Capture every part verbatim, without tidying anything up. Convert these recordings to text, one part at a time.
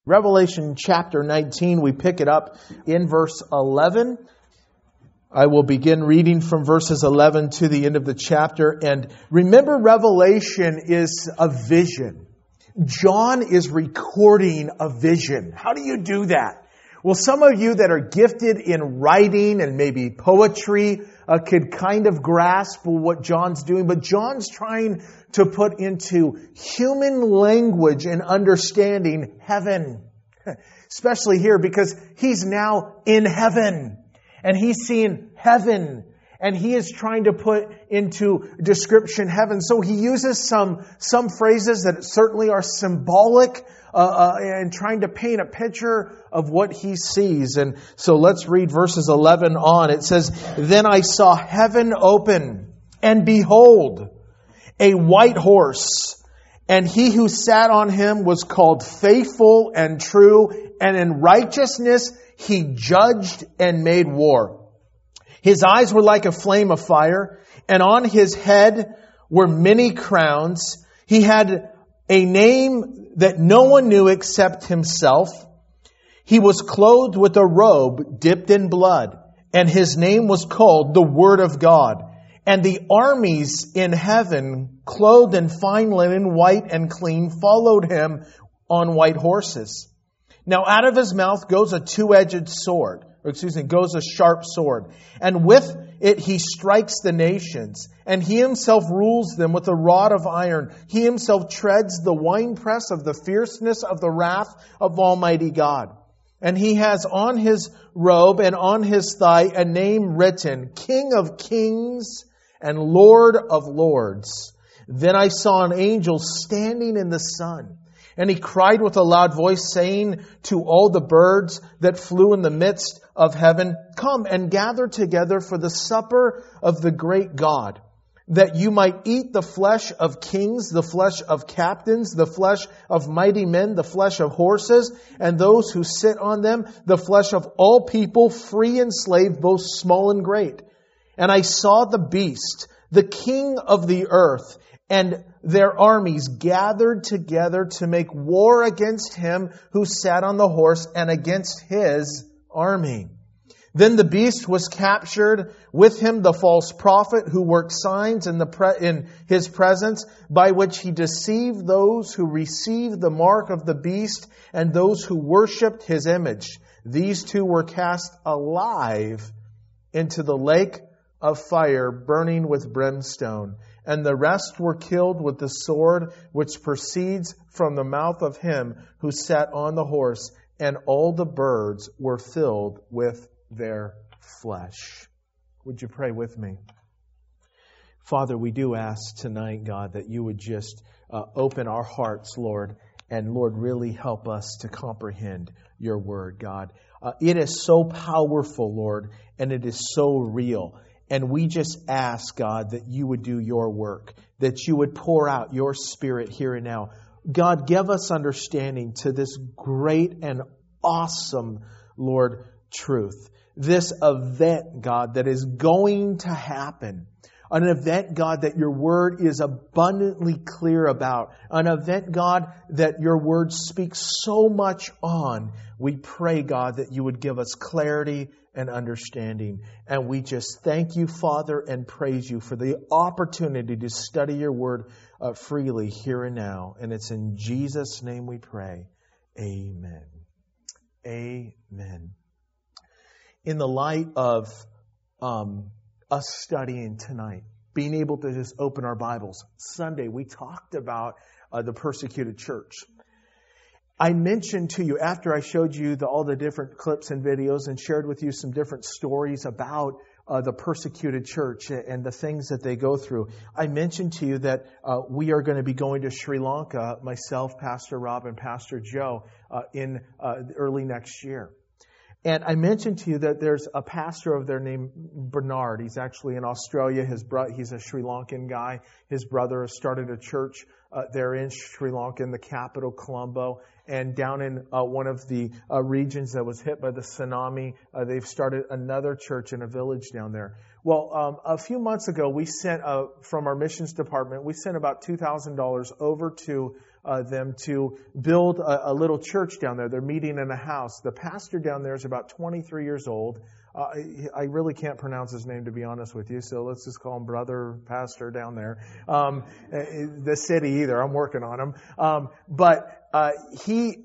Revelation chapter nineteen, we pick it up in verse eleven. I will begin reading from verses eleven to the end of the chapter. And remember, Revelation is a vision. John is recording a vision. How do you do that? Well, some of you that are gifted in writing and maybe poetry uh, could kind of grasp what John's doing. But John's trying to put into human language and understanding heaven. Especially here because he's now in heaven. And he's seeing heaven. And he is trying to put into description heaven. So he uses some, some phrases that certainly are symbolic uh, uh, and trying to paint a picture of what he sees. And so let's read verses eleven on. It says, "Then I saw heaven open, and behold, a white horse. And he who sat on him was called Faithful and True, and in righteousness he judged and made war. His eyes were like a flame of fire, and on his head were many crowns. He had a name that no one knew except himself. He was clothed with a robe dipped in blood, and his name was called the Word of God. And the armies in heaven, clothed in fine linen, white and clean, followed him on white horses. Now out of his mouth goes a two-edged sword, or excuse me, goes a sharp sword. And with it he strikes the nations, and he himself rules them with a rod of iron. He himself treads the winepress of the fierceness of the wrath of Almighty God. And he has on his robe and on his thigh a name written, King of Kings and Lord of Lords. Then I saw an angel standing in the sun. And he cried with a loud voice, saying to all the birds that flew in the midst of heaven, Come and gather together for the supper of the great God, that you might eat the flesh of kings, the flesh of captains, the flesh of mighty men, the flesh of horses, and those who sit on them, the flesh of all people, free and slave, both small and great. And I saw the beast, the king of the earth, and their armies gathered together to make war against him who sat on the horse and against his army. Then the beast was captured, with him the false prophet who worked signs in, the pre- in his presence, by which he deceived those who received the mark of the beast and those who worshipped his image. These two were cast alive into the lake of fire burning with brimstone. And the rest were killed with the sword which proceeds from the mouth of him who sat on the horse, and all the birds were filled with their flesh." Would you pray with me? Father, we do ask tonight, God, that you would just uh, open our hearts, Lord, and Lord, really help us to comprehend your word, God. Uh, it is so powerful, Lord, and it is so real. And we just ask, God, that you would do your work, that you would pour out your Spirit here and now. God, give us understanding to this great and awesome, Lord, truth. This event, God, that is going to happen. An event, God, that your word is abundantly clear about. An event, God, that your word speaks so much on. We pray, God, that you would give us clarity and understanding. And we just thank you, Father, and praise you for the opportunity to study your word uh, freely here and now. And it's in Jesus' name we pray. Amen. Amen. In the light of um, us studying tonight, being able to just open our Bibles. Sunday, we talked about uh, the persecuted church. I mentioned to you, after I showed you the, all the different clips and videos and shared with you some different stories about uh, the persecuted church and the things that they go through, I mentioned to you that uh, we are going to be going to Sri Lanka, myself, Pastor Rob, and Pastor Joe, uh, in uh, early next year. And I mentioned to you that there's a pastor of there named Bernard. He's actually in Australia. His bro- He's a Sri Lankan guy. His brother has started a church uh, there in Sri Lanka, in the capital, Colombo. And down in uh, one of the uh, regions that was hit by the tsunami, uh, they've started another church in a village down there. Well, um, a few months ago, we sent, uh, from our missions department, we sent about two thousand dollars over to uh, them to build a, a little church down there. They're meeting in a house. The pastor down there is about twenty-three years old. Uh, I really can't pronounce his name, to be honest with you, so let's just call him Brother Pastor down there. Um, the city either. I'm working on him. Um, but uh, he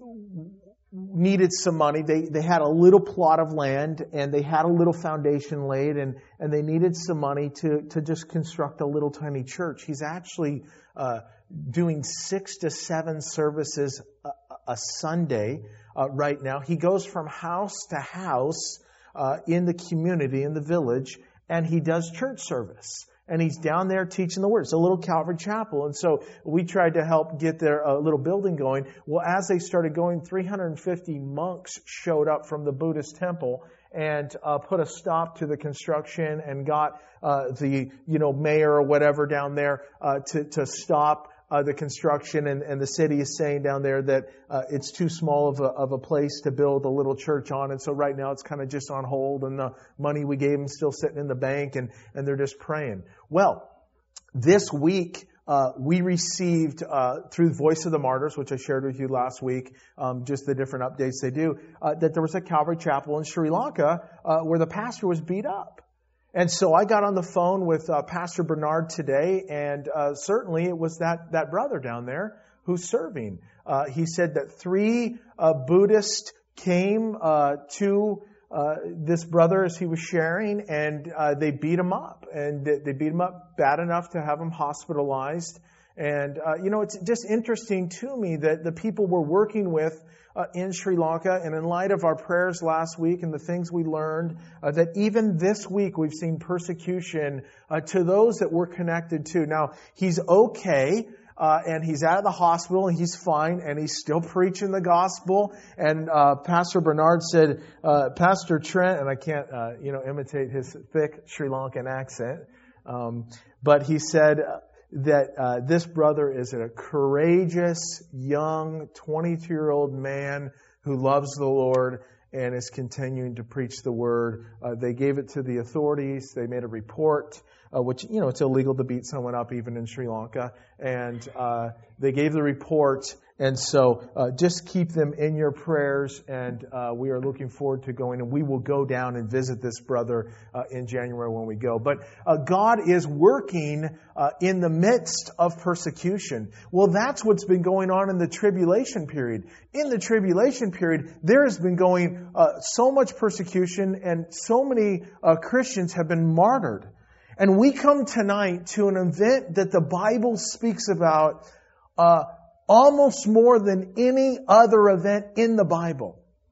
needed some money. They they had a little plot of land, and they had a little foundation laid, and, and they needed some money to, to just construct a little tiny church. He's actually uh, doing six to seven services a, a Sunday uh, right now. He goes from house to house Uh, in the community, in the village, and he does church service. And he's down there teaching the Word. It's a little Calvary Chapel. And so we tried to help get their uh, little building going. Well, as they started going, three hundred fifty monks showed up from the Buddhist temple and uh, put a stop to the construction and got uh, the, you know, mayor or whatever down there uh, to, to stop Uh, the construction, and, and the city is saying down there that uh, it's too small of a, of a place to build a little church on, and so right now it's kind of just on hold, and the money we gave them still sitting in the bank, and, and they're just praying. Well, this week uh, we received uh, through Voice of the Martyrs, which I shared with you last week, um, just the different updates they do, uh, that there was a Calvary Chapel in Sri Lanka uh, where the pastor was beat up. And so I got on the phone with uh, Pastor Bernard today, and uh, certainly it was that, that brother down there who's serving. Uh, he said that three uh, Buddhists came uh, to uh, this brother as he was sharing, and uh, they beat him up. And they, they beat him up bad enough to have him hospitalized. And, uh, you know, it's just interesting to me that the people we're working with Uh, in Sri Lanka, and in light of our prayers last week and the things we learned, uh, that even this week we've seen persecution uh, to those that we're connected to. Now, he's okay, uh, and he's out of the hospital, and he's fine, and he's still preaching the gospel. And uh, Pastor Bernard said, uh, Pastor Trent, and I can't, uh, you know, imitate his thick Sri Lankan accent, um, but he said that uh, this brother is a courageous, young, twenty-two-year-old man who loves the Lord and is continuing to preach the Word. Uh, they gave it to the authorities. They made a report, uh, which, you know, it's illegal to beat someone up even in Sri Lanka. And uh, they gave the report. And so uh, just keep them in your prayers, and uh, we are looking forward to going, and we will go down and visit this brother uh, in January when we go. But uh, God is working uh, in the midst of persecution. Well, that's what's been going on in the tribulation period. In the tribulation period, there has been going uh, so much persecution, and so many uh, Christians have been martyred. And we come tonight to an event that the Bible speaks about uh almost more than any other event in the Bible.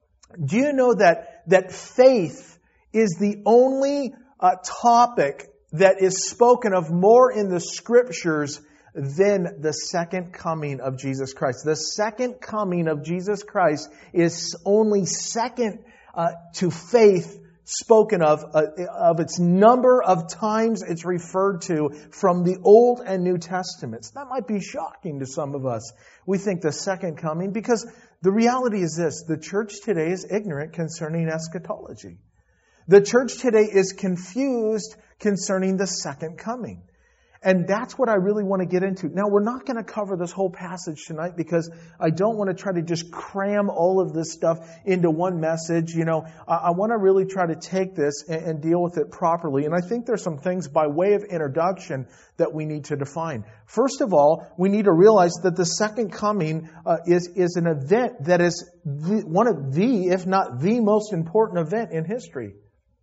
Do you know that, that faith is the only uh, topic that is spoken of more in the Scriptures than the second coming of Jesus Christ? The second coming of Jesus Christ is only second uh, to faith spoken of, uh, of its number of times it's referred to from the Old and New Testaments. That might be shocking to some of us. We think the second coming, because the reality is this: the church today is ignorant concerning eschatology. The church today is confused concerning the second coming. And that's what I really want to get into. Now, we're not going to cover this whole passage tonight, because I don't want to try to just cram all of this stuff into one message. You know, I, I want to really try to take this and, and deal with it properly. And I think there's some things by way of introduction that we need to define. First of all, we need to realize that the second coming uh, is, is an event that is the, one of the, if not the most important event in history.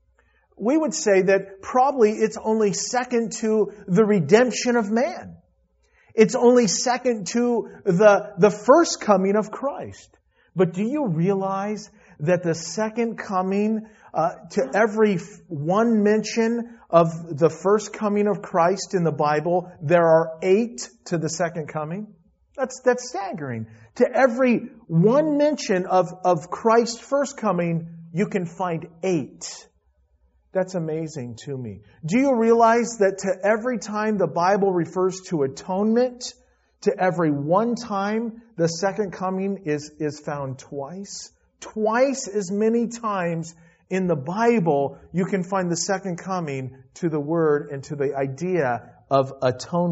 We would say that probably it's only second to the redemption of man. It's only second to the, the first coming of Christ. But do you realize that the second coming, uh, to every one mention of the first coming of Christ in the Bible, there are eight to the second coming? That's, that's staggering. To every one mention of, of Christ's first coming, you can find eight. That's amazing to me. Do you realize that to every time the Bible refers to atonement, to every one time, the second coming is, is found twice? Twice as many times in the Bible, you can find the second coming to the word and to the idea of atonement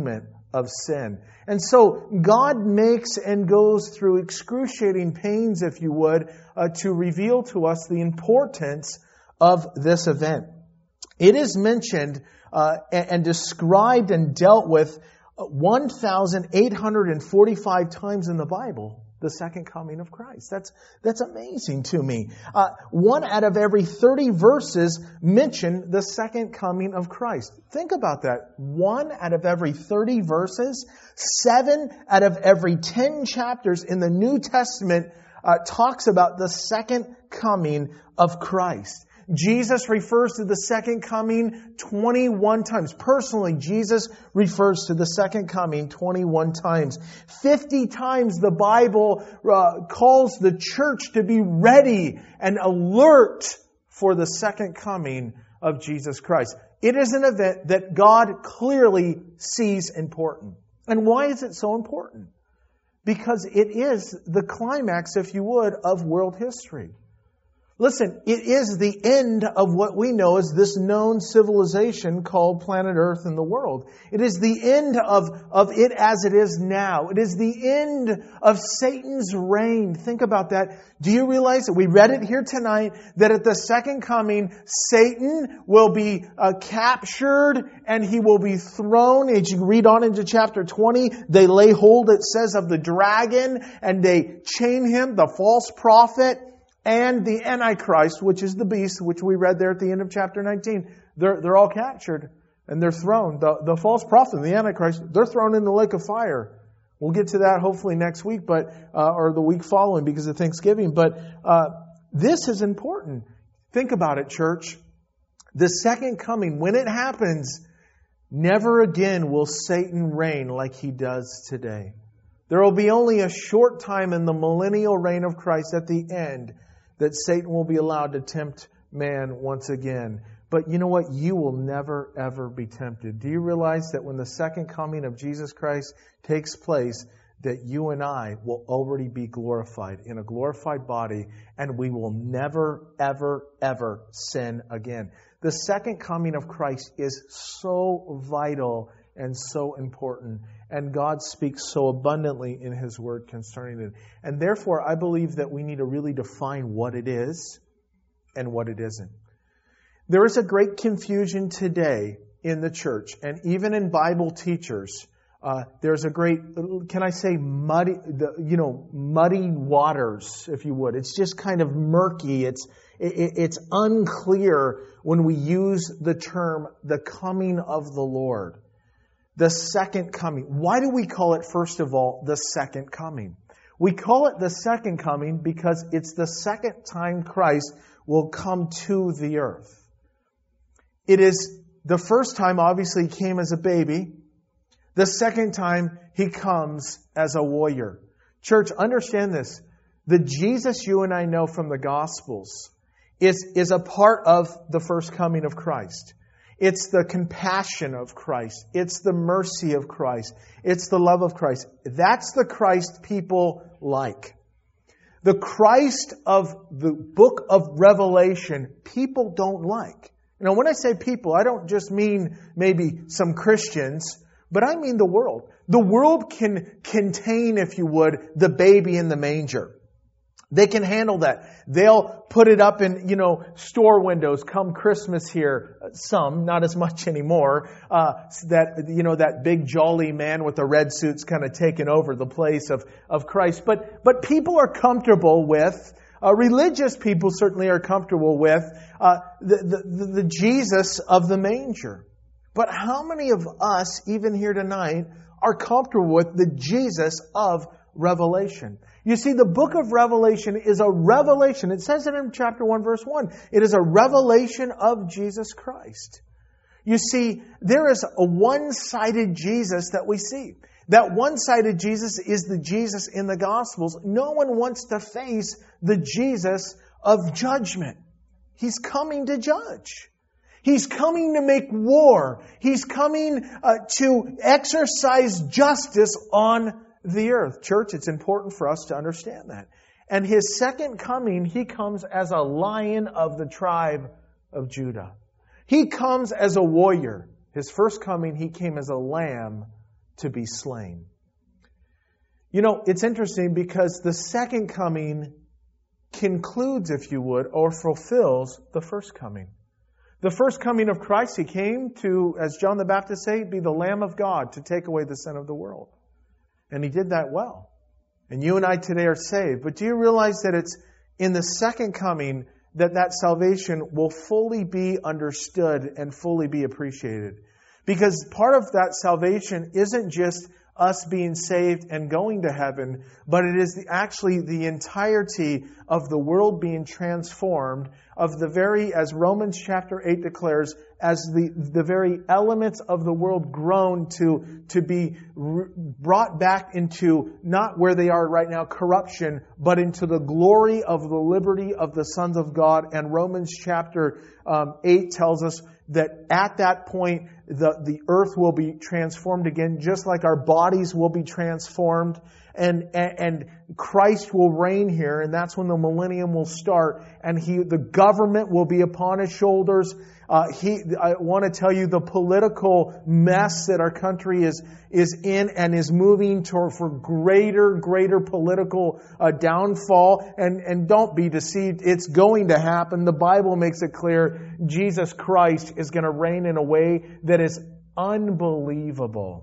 of sin. And so God makes and goes through excruciating pains, if you would, uh, to reveal to us the importance of this event. It is mentioned uh, and, and described and dealt with one thousand eight hundred forty-five times in the Bible. The second coming of Christ. That's that's amazing to me. Uh, one out of every thirty verses mention the second coming of Christ. Think about that. One out of every thirty verses, seven out of every ten chapters in the New Testament uh, talks about the second coming of Christ. Jesus refers to the second coming twenty-one times. Personally, Jesus refers to the second coming twenty-one times. fifty times the Bible uh, calls the church to be ready and alert for the second coming of Jesus Christ. It is an event that God clearly sees important. And why is it so important? Because it is the climax, if you would, of world history. Listen, it is the end of what we know as this known civilization called planet Earth and the world. It is the end of, of it as it is now. It is the end of Satan's reign. Think about that. Do you realize that we read it here tonight, that at the second coming, Satan will be uh, captured and he will be thrown. As you read on into chapter twenty, they lay hold, it says, of the dragon and they chain him, the false prophet, and the Antichrist, which is the beast, which we read there at the end of chapter nineteen. They're, they're all captured and they're thrown. The, the false prophet and the Antichrist, they're thrown in the lake of fire. We'll get to that hopefully next week, but uh, or the week following because of Thanksgiving. But uh, this is important. Think about it, church. The second coming, when it happens, never again will Satan reign like he does today. There will be only a short time in the millennial reign of Christ at the end that Satan will be allowed to tempt man once again. But you know what? You will never, ever be tempted. Do you realize that when the second coming of Jesus Christ takes place, that you and I will already be glorified in a glorified body, and we will never, ever, ever sin again. The second coming of Christ is so vital and so important. And God speaks so abundantly in His Word concerning it. And therefore, I believe that we need to really define what it is and what it isn't. There is a great confusion today in the church, and even in Bible teachers. Uh, there's a great, can I say, muddy, the, you know, muddy waters, if you would. It's just kind of murky. It's it, it's unclear when we use the term the coming of the Lord. The second coming. Why do we call it, first of all, the second coming? We call it the second coming because it's the second time Christ will come to the earth. It is the first time, obviously, He came as a baby. The second time, He comes as a warrior. Church, understand this. The Jesus you and I know from the Gospels is, is a part of the first coming of Christ. It's the compassion of Christ. It's the mercy of Christ. It's the love of Christ. That's the Christ people like. The Christ of the book of Revelation, people don't like. You know, when I say people, I don't just mean maybe some Christians, but I mean the world. The world can contain, if you would, the baby in the manger. They can handle that. They'll put it up in, you know, store windows come Christmas here. Some, not as much anymore. Uh, that, you know, that big jolly man with the red suit's kind of taken over the place of, of Christ. But, but people are comfortable with, uh, religious people certainly are comfortable with, uh, the, the, the Jesus of the manger. But how many of us, even here tonight, are comfortable with the Jesus of Revelation? You see, the book of Revelation is a revelation. It says it in chapter one, verse one. It is a revelation of Jesus Christ. You see, there is a one-sided Jesus that we see. That one-sided Jesus is the Jesus in the Gospels. No one wants to face the Jesus of judgment. He's coming to judge. He's coming to make war. He's coming uh, to exercise justice on the earth. Church, it's important for us to understand that. And His second coming, He comes as a lion of the tribe of Judah. He comes as a warrior. His first coming, He came as a lamb to be slain. You know, it's interesting because the second coming concludes, if you would, or fulfills the first coming. The first coming of Christ, He came to, as John the Baptist said, be the Lamb of God to take away the sin of the world. And He did that well. And you and I today are saved. But do you realize that it's in the second coming that that salvation will fully be understood and fully be appreciated? Because part of that salvation isn't just us being saved and going to heaven, but it is the, actually the entirety of the world being transformed, of the very, as Romans chapter eight declares, as the, the very elements of the world grown to, to be r- brought back into not where they are right now, corruption, but into the glory of the liberty of the sons of God. And Romans chapter um, eight tells us that at that point, the, the earth will be transformed again, just like our bodies will be transformed. And, and, and Christ will reign here, and that's when the millennium will start. And he, the government will be upon His shoulders. Uh, he, I want to tell you the political mess that our country is is in and is moving toward for greater, greater political uh, downfall. And and don't be deceived; it's going to happen. The Bible makes it clear: Jesus Christ is going to reign in a way that is unbelievable,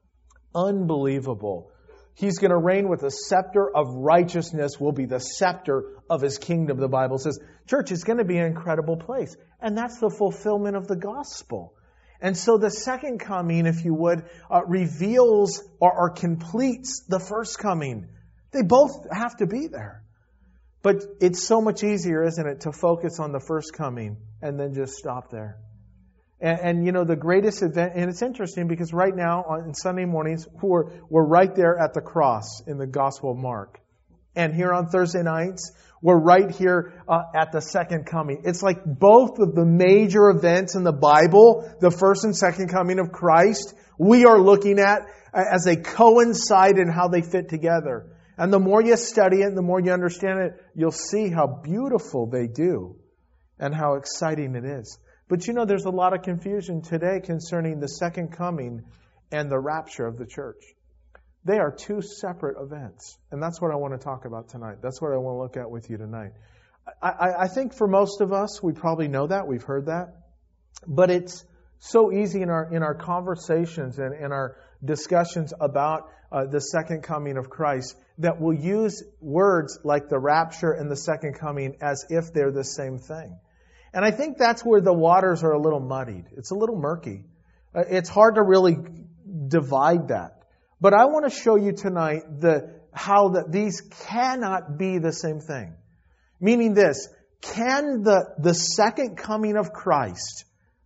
unbelievable. He's going to reign with a scepter of righteousness, will be the scepter of His kingdom, the Bible says. Church, it's going to be an incredible place. And that's the fulfillment of the gospel. And so the second coming, if you would, uh, reveals or, or completes the first coming. They both have to be there. But it's so much easier, isn't it, to focus on the first coming and then just stop there. And, and, you know, the greatest event, and it's interesting because right now on Sunday mornings, we're, we're right there at the cross in the Gospel of Mark. And here on Thursday nights, we're right here uh, at the second coming. It's like both of the major events in the Bible, the first and second coming of Christ, we are looking at as they coincide in how they fit together. And the more you study it, the more you understand it, you'll see how beautiful they do and how exciting it is. But you know, there's a lot of confusion today concerning the second coming and the rapture of the church. They are two separate events. And that's what I want to talk about tonight. That's what I want to look at with you tonight. I, I, I think for most of us, we probably know that. We've heard that. But it's so easy in our in our conversations and in our discussions about uh, the second coming of Christ that we'll use words like the rapture and the second coming as if they're the same thing. And I think that's where the waters are a little muddied. It's a little murky. Uh, it's hard to really divide that. But I want to show you tonight the how that these cannot be the same thing. Meaning this, can the, the second coming of Christ,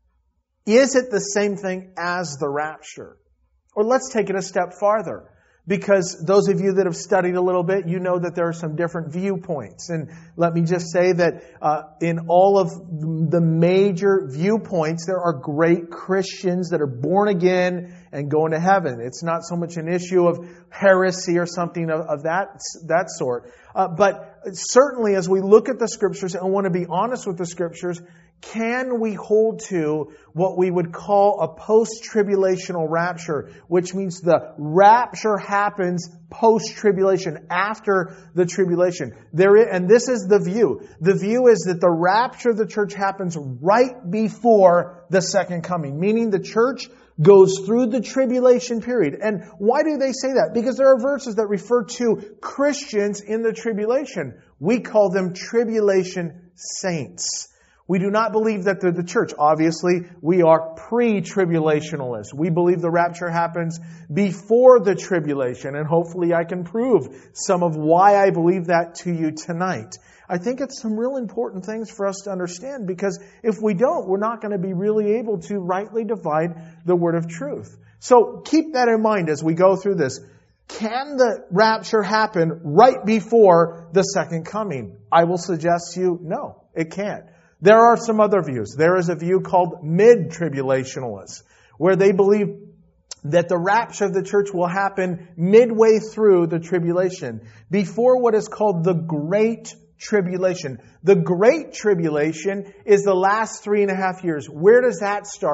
is it the same thing as the rapture? Or let's take it a step farther. Because those of you that have studied a little bit, you know that there are some different viewpoints. And let me just say that uh, in all of the major viewpoints, there are great Christians that are born again and going to heaven. It's not so much an issue of heresy or something of, of that, that sort. Uh, but certainly as we look at the Scriptures and want to be honest with the Scriptures, can we hold to what we would call a post-tribulational rapture, which means the rapture happens post-tribulation, after the tribulation. There is, and this is the view. The view is that the rapture of the church happens right before the second coming, meaning the church goes through the tribulation period. And why do they say that? Because there are verses that refer to Christians in the tribulation. We call them tribulation saints. We do not believe that they're the church. Obviously, we are pre-tribulationalists. We believe the rapture happens before the tribulation, and hopefully I can prove some of why I believe that to you tonight. I think it's some real important things for us to understand, because if we don't, we're not going to be really able to rightly divide the word of truth. So keep that in mind as we go through this. Can the rapture happen right before the second coming? I will suggest to you, no, it can't. There are some other views. There is a view called mid-tribulationalists, where they believe that the rapture of the church will happen midway through the tribulation, before what is called the Great Tribulation. The Great Tribulation is the last three and a half years. Where does that start?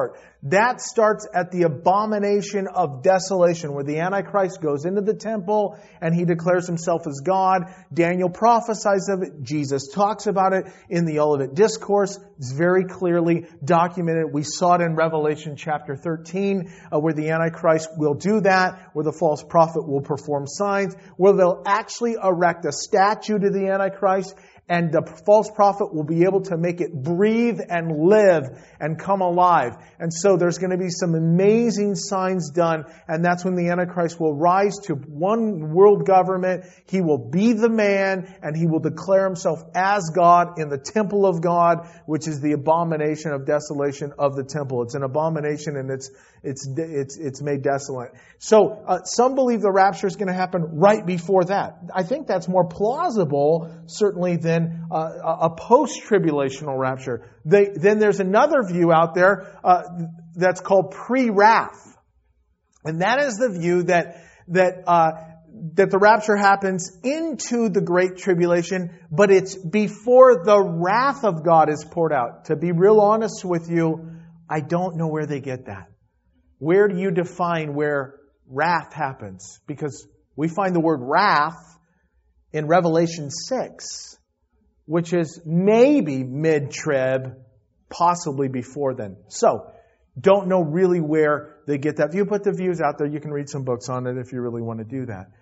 That starts at the abomination of desolation, where the Antichrist goes into the temple and he declares himself as God. Daniel prophesies of it. Jesus talks about it in the Olivet Discourse. It's very clearly documented. We saw it in Revelation chapter thirteen, uh, where the Antichrist will do that, where the false prophet will perform signs, where they'll actually erect a statue to the Antichrist, and the false prophet will be able to make it breathe and live and come alive. And so there's going to be some amazing signs done. And that's when the Antichrist will rise to one world government. He will be the man, and he will declare himself as God in the temple of God, which is the abomination of desolation of the temple. It's an abomination, and it's it's it's it's made desolate. So uh, some believe the rapture is going to happen right before that. I think that's more plausible, certainly, than uh, a post-tribulational rapture. They, then there's another view out there uh, that's called pre-wrath, and that is the view that that uh, that the rapture happens into the Great Tribulation, but it's before the wrath of God is poured out. To be real honest with you, I don't know where they get that. Where do you define where wrath happens? Because we find the word wrath in Revelation six, which is maybe mid-trib, possibly before then. So, don't know really where they get that view. Put the views out there. You can read some books on it if you really want to do that.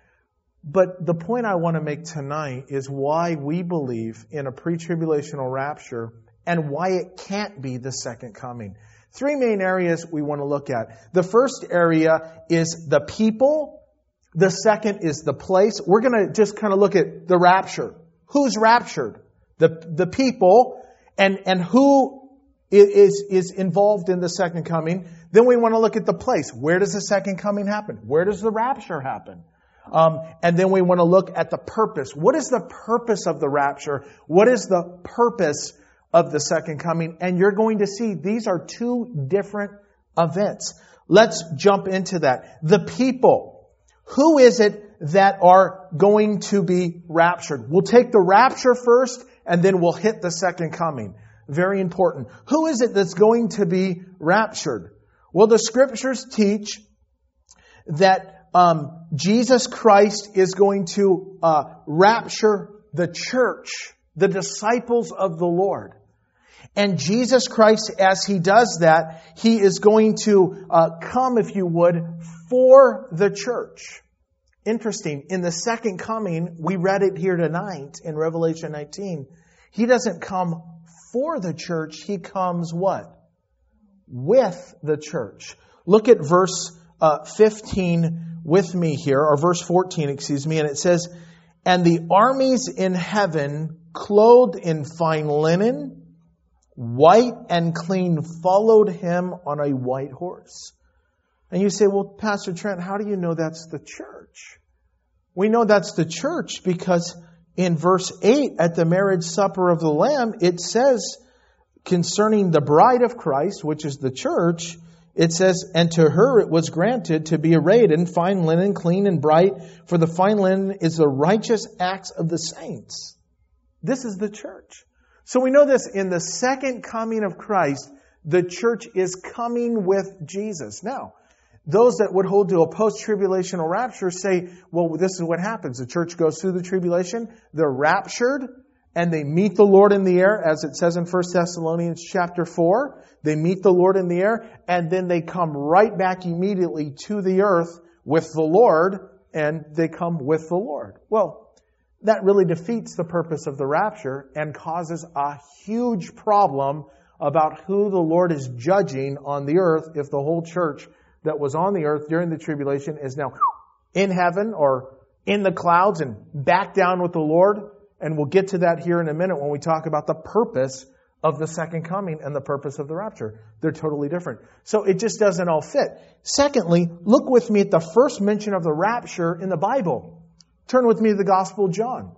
But the point I want to make tonight is why we believe in a pre-tribulational rapture and why it can't be the second coming. Three main areas we want to look at. The first area is the people. The second is the place. We're going to just kind of look at the rapture. Who's raptured? The, the people. And, and who is, is involved in the second coming. Then we want to look at the place. Where does the second coming happen? Where does the rapture happen? Um, and then we want to look at the purpose. What is the purpose of the rapture? What is the purpose of the second coming? And you're going to see these are two different events. Let's jump into that. The people. Who is it that are going to be raptured? We'll take the rapture first, and then we'll hit the second coming. Very important. Who is it that's going to be raptured? Well, the Scriptures teach that um, Jesus Christ is going to uh, rapture the church, the disciples of the Lord. And Jesus Christ, as He does that, He is going to uh, come, if you would, for the church. Interesting. In the second coming, we read it here tonight in Revelation nineteen. He doesn't come for the church. He comes what? With the church. Look at verse uh, fifteen with me here, or verse fourteen, excuse me, and it says, "And the armies in heaven, clothed in fine linen, white and clean, followed Him on a white horse." And you say, well, Pastor Trent, how do you know that's the church? We know that's the church because in verse eight, at the marriage supper of the Lamb, it says concerning the bride of Christ, which is the church, it says, "And to her it was granted to be arrayed in fine linen, clean and bright, for the fine linen is the righteous acts of the saints." This is the church. So we know this in the second coming of Christ, the church is coming with Jesus. Now, those that would hold to a post-tribulational rapture say, well, this is what happens. The church goes through the tribulation, they're raptured, and they meet the Lord in the air, as it says in First Thessalonians chapter four. They meet the Lord in the air, and then they come right back immediately to the earth with the Lord, and they come with the Lord. Well, that really defeats the purpose of the rapture and causes a huge problem about who the Lord is judging on the earth if the whole church that was on the earth during the tribulation is now in heaven or in the clouds and back down with the Lord. And we'll get to that here in a minute when we talk about the purpose of the second coming and the purpose of the rapture. They're totally different. So it just doesn't all fit. Secondly, look with me at the first mention of the rapture in the Bible. Turn with me to the Gospel of John.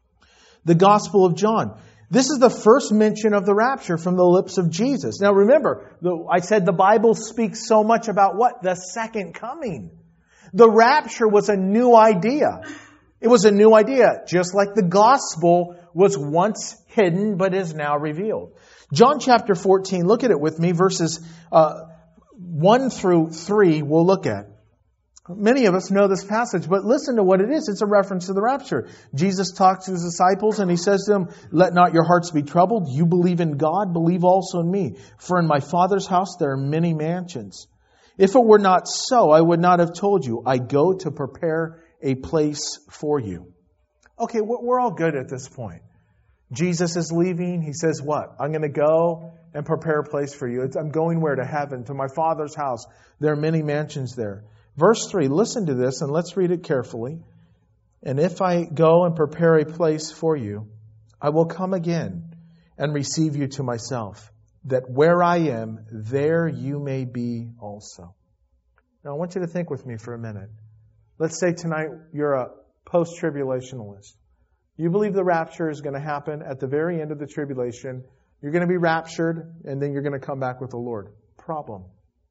The Gospel of John. This is the first mention of the rapture from the lips of Jesus. Now remember, I said the Bible speaks so much about what? The second coming. The rapture was a new idea. It was a new idea, just like the gospel was once hidden but is now revealed. John chapter fourteen, look at it with me, verses uh, one through three we'll look at. Many of us know this passage, but listen to what it is. It's a reference to the rapture. Jesus talks to his disciples and he says to them, "Let not your hearts be troubled. You believe in God, believe also in me. For in my Father's house there are many mansions. If it were not so, I would not have told you. I go to prepare a place for you." Okay, we're all good at this point. Jesus is leaving. He says what? I'm going to go and prepare a place for you. It's, I'm going where? To heaven, to my Father's house. There are many mansions there. Verse three, listen to this and let's read it carefully. "And if I go and prepare a place for you, I will come again and receive you to myself, that where I am, there you may be also." Now I want you to think with me for a minute. Let's say tonight you're a post-tribulationalist. You believe the rapture is going to happen at the very end of the tribulation. You're going to be raptured and then you're going to come back with the Lord. Problem.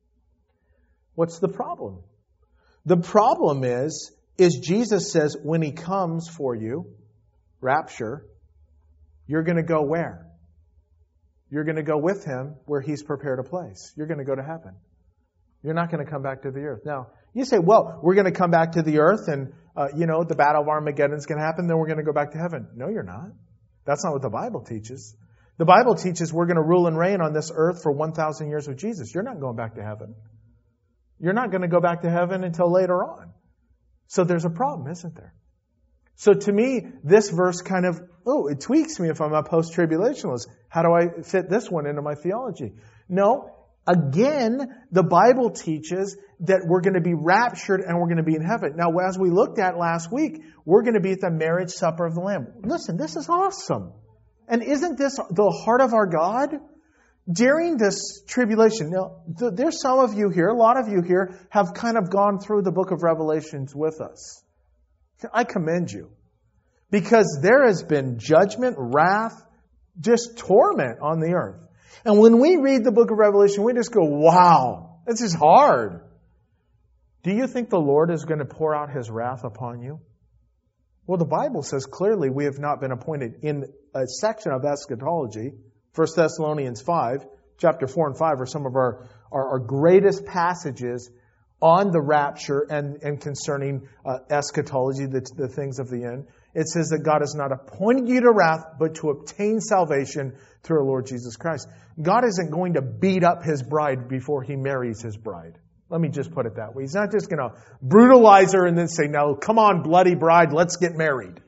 What's the problem? The problem is, is Jesus says when He comes for you, rapture, you're going to go where? You're going to go with Him where He's prepared a place. You're going to go to heaven. You're not going to come back to the earth. Now, you say, well, we're going to come back to the earth and, uh, you know, the Battle of Armageddon is going to happen, then we're going to go back to heaven. No, you're not. That's not what the Bible teaches. The Bible teaches we're going to rule and reign on this earth for one thousand years with Jesus. You're not going back to heaven. You're not going to go back to heaven until later on. So there's a problem, isn't there? So to me, this verse kind of, oh, it tweaks me if I'm a post-tribulationalist. How do I fit this one into my theology? No, again, the Bible teaches that we're going to be raptured and we're going to be in heaven. Now, as we looked at last week, we're going to be at the marriage supper of the Lamb. Listen, this is awesome. And isn't this the heart of our God? During this tribulation, now, th- there's some of you here, a lot of you here, have kind of gone through the book of Revelations with us. I commend you. Because there has been judgment, wrath, just torment on the earth. And when we read the book of Revelation, we just go, wow, this is hard. Do you think the Lord is going to pour out His wrath upon you? Well, the Bible says clearly we have not been appointed in a section of eschatology. First Thessalonians five, chapter four and five are some of our, our, our greatest passages on the rapture and, and concerning uh, eschatology, the, the things of the end. It says that God has not appointed you to wrath, but to obtain salvation through our Lord Jesus Christ. God isn't going to beat up His bride before He marries His bride. Let me just put it that way. He's not just going to brutalize her and then say, "Now, come on, bloody bride, let's get married."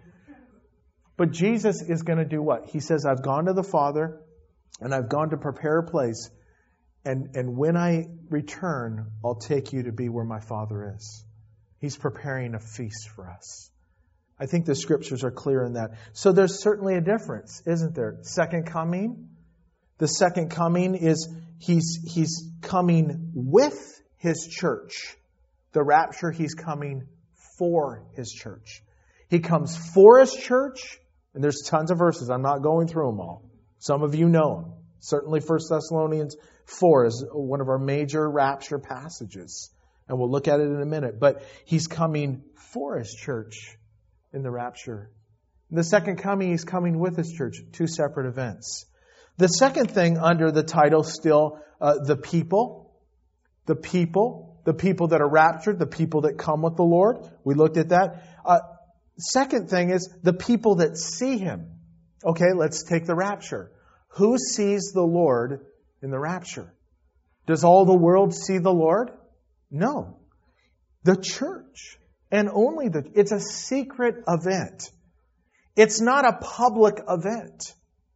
But Jesus is going to do what? He says, "I've gone to the Father, and I've gone to prepare a place, and, and when I return, I'll take you to be where my Father is." He's preparing a feast for us. I think the Scriptures are clear in that. So there's certainly a difference, isn't there? Second coming. The second coming is He's, he's coming with His church. The rapture, He's coming for His church. He comes for His church, and there's tons of verses. I'm not going through them all. Some of you know them. Certainly First Thessalonians four is one of our major rapture passages. And we'll look at it in a minute. But He's coming for His church in the rapture. In the second coming, He's coming with His church. Two separate events. The second thing under the title still, uh, the people. The people. The people that are raptured. The people that come with the Lord. We looked at that. Uh, second thing is the people that see Him. Okay, let's take the rapture. Who sees the Lord in the rapture? Does all the world see the Lord? No. The church. And only the... It's a secret event. It's not a public event.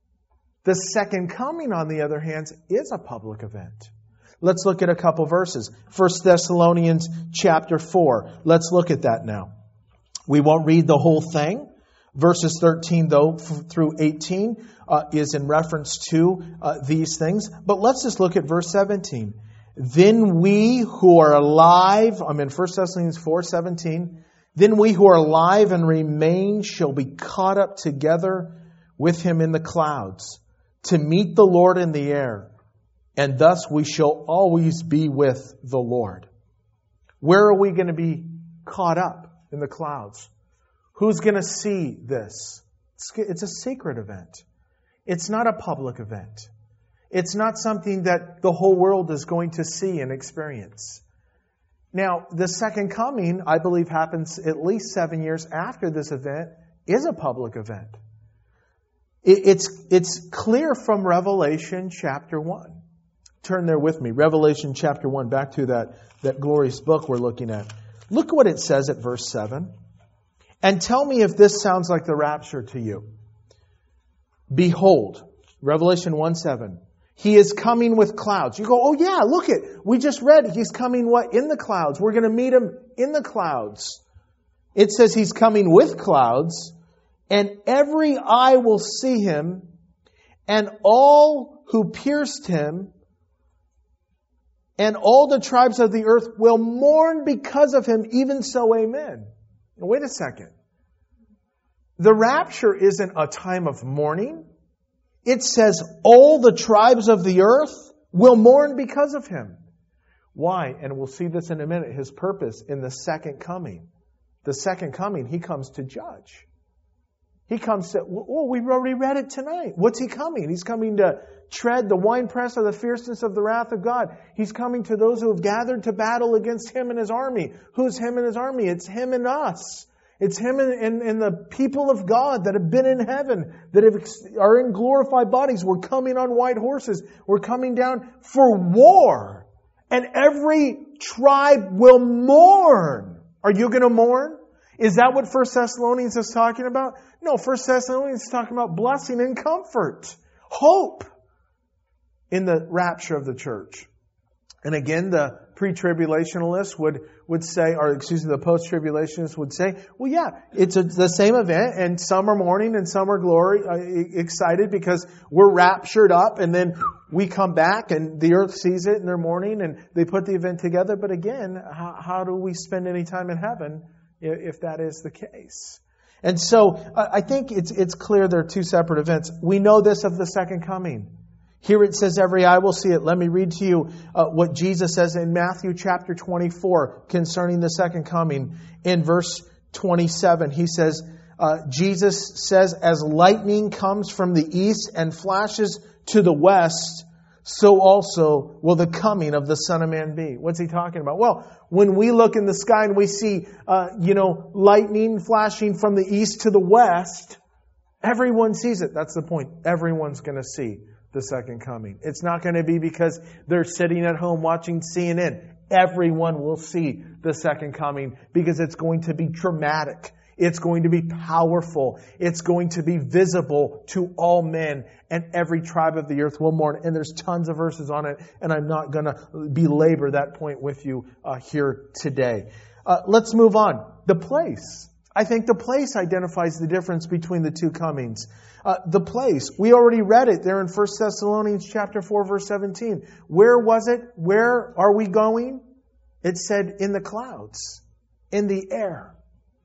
The second coming, on the other hand, is a public event. Let's look at a couple verses. First Thessalonians chapter four. Let's look at that now. We won't read the whole thing. Verses thirteen, though, through eighteen uh, is in reference to uh, these things. But let's just look at verse seventeen. Then we who are alive, I'm in First Thessalonians four seventeen. Then we who are alive and remain shall be caught up together with Him in the clouds to meet the Lord in the air. And thus we shall always be with the Lord. Where are we going to be caught up? In the clouds. Who's going to see this? It's a secret event. It's not a public event. It's not something that the whole world is going to see and experience. Now, the second coming, I believe, happens at least seven years after this event, is a public event. It's, it's clear from Revelation chapter one. Turn there with me. Revelation chapter one, back to that, that glorious book we're looking at. Look what it says at verse seven. And tell me if this sounds like the rapture to you. Behold, Revelation one seven. He is coming with clouds. You go, oh yeah, look it. We just read He's coming what? In the clouds. We're going to meet Him in the clouds. It says He's coming with clouds, and every eye will see Him, and all who pierced Him, and all the tribes of the earth will mourn because of Him. Even so, amen. Now, wait a second. The rapture isn't a time of mourning. It says all the tribes of the earth will mourn because of Him. Why? And we'll see this in a minute. His purpose in the second coming. The second coming, He comes to judge. He comes to, oh, we've already read it tonight. What's He coming? He's coming to tread the winepress of the fierceness of the wrath of God. He's coming to those who have gathered to battle against Him and His army. Who's Him and His army? It's Him and us. It's Him and, and, and the people of God that have been in heaven, that have, are in glorified bodies. We're coming on white horses. We're coming down for war. And every tribe will mourn. Are you going to mourn? Is that what First Thessalonians is talking about? No, First Thessalonians is talking about blessing and comfort. Hope in the rapture of the church. And again, the pre-tribulationalists would, would say, or excuse me, the post-tribulationists would say, well, yeah, it's a, the same event, and some are mourning and some are glory, uh, excited because we're raptured up, and then we come back and the earth sees it and they're mourning and they put the event together. But again, how, how do we spend any time in heaven if that is the case? And so I think it's, it's clear there are two separate events. We know this of the second coming. Here it says every eye will see it. Let me read to you uh, what Jesus says in Matthew chapter twenty-four concerning the second coming. In verse twenty-seven, He says, uh, Jesus says, as lightning comes from the east and flashes to the west, so also will the coming of the Son of Man be. What's He talking about? Well, when we look in the sky and we see, uh, you know, lightning flashing from the east to the west, everyone sees it. That's the point. Everyone's going to see the second coming. It's not going to be because they're sitting at home watching C N N. Everyone will see the second coming because it's going to be dramatic. It's going to be powerful. It's going to be visible to all men, and every tribe of the earth will mourn. And there's tons of verses on it, and I'm not going to belabor that point with you uh, here today. Uh, let's move on. The place. I think the place identifies the difference between the two comings. Uh, the place, we already read it there in First Thessalonians chapter four, verse seventeen. Where was it? Where are we going? It said in the clouds, in the air.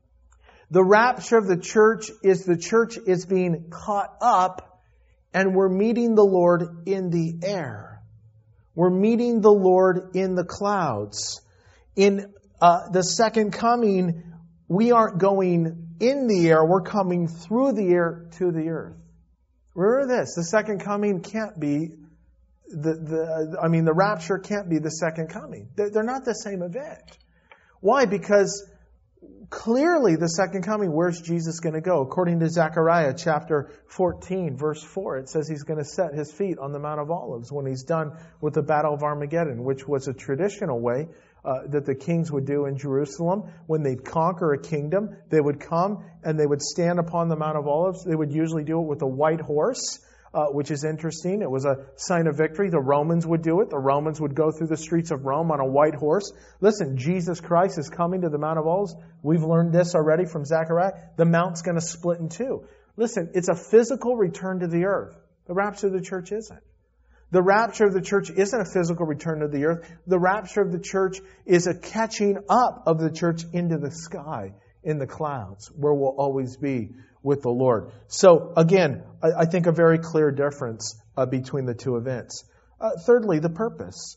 The rapture of the church is the church is being caught up, and we're meeting the Lord in the air. We're meeting the Lord in the clouds. In uh, the second coming, we aren't going in the air, we're coming through the air to the earth. Remember this, the second coming can't be, the, the I mean, the rapture can't be the second coming. They're, they're not the same event. Why? Because clearly the second coming, where's Jesus going to go? According to Zechariah chapter fourteen, verse four, it says He's going to set His feet on the Mount of Olives when He's done with the Battle of Armageddon, which was a traditional way Uh, that the kings would do in Jerusalem. When they'd conquer a kingdom, they would come and they would stand upon the Mount of Olives. They would usually do it with a white horse, uh, which is interesting. It was a sign of victory. The Romans would do it. The Romans would go through the streets of Rome on a white horse. Listen, Jesus Christ is coming to the Mount of Olives. We've learned this already from Zechariah. The mount's going to split in two. Listen, it's a physical return to the earth. The rapture of the church isn't. The rapture of the church isn't a physical return to the earth. The rapture of the church is a catching up of the church into the sky in the clouds, where we'll always be with the Lord. So again, I think a very clear difference uh, between the two events. Uh, thirdly, the purpose.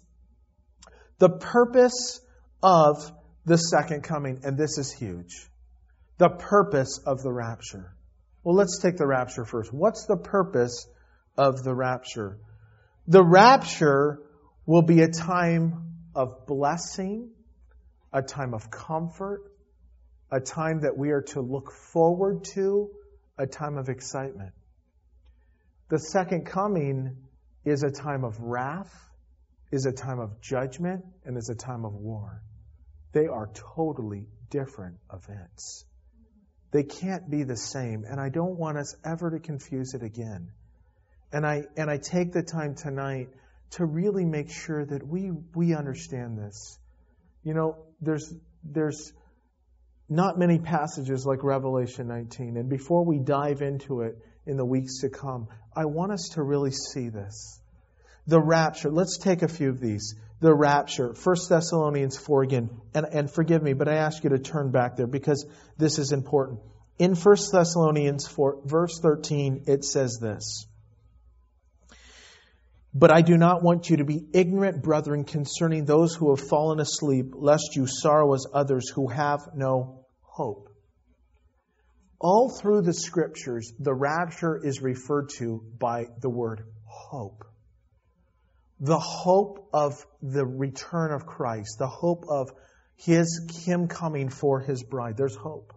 The purpose of the second coming, and this is huge. The purpose of the rapture. Well, let's take the rapture first. What's the purpose of the rapture? The rapture will be a time of blessing, a time of comfort, a time that we are to look forward to, a time of excitement. The second coming is a time of wrath, is a time of judgment, and is a time of war. They are totally different events. They can't be the same, and I don't want us ever to confuse it again. And I and I take the time tonight to really make sure that we we understand this. You know, there's there's not many passages like Revelation nineteen, and before we dive into it in the weeks to come, I want us to really see this. The rapture. Let's take a few of these. The rapture. First Thessalonians four again. And, and forgive me, but I ask you to turn back there because this is important. In First Thessalonians four, verse thirteen, it says this. But I do not want you to be ignorant, brethren, concerning those who have fallen asleep, lest you sorrow as others who have no hope. All through the Scriptures, the rapture is referred to by the word hope. The hope of the return of Christ, the hope of His Him coming for His bride. There's hope.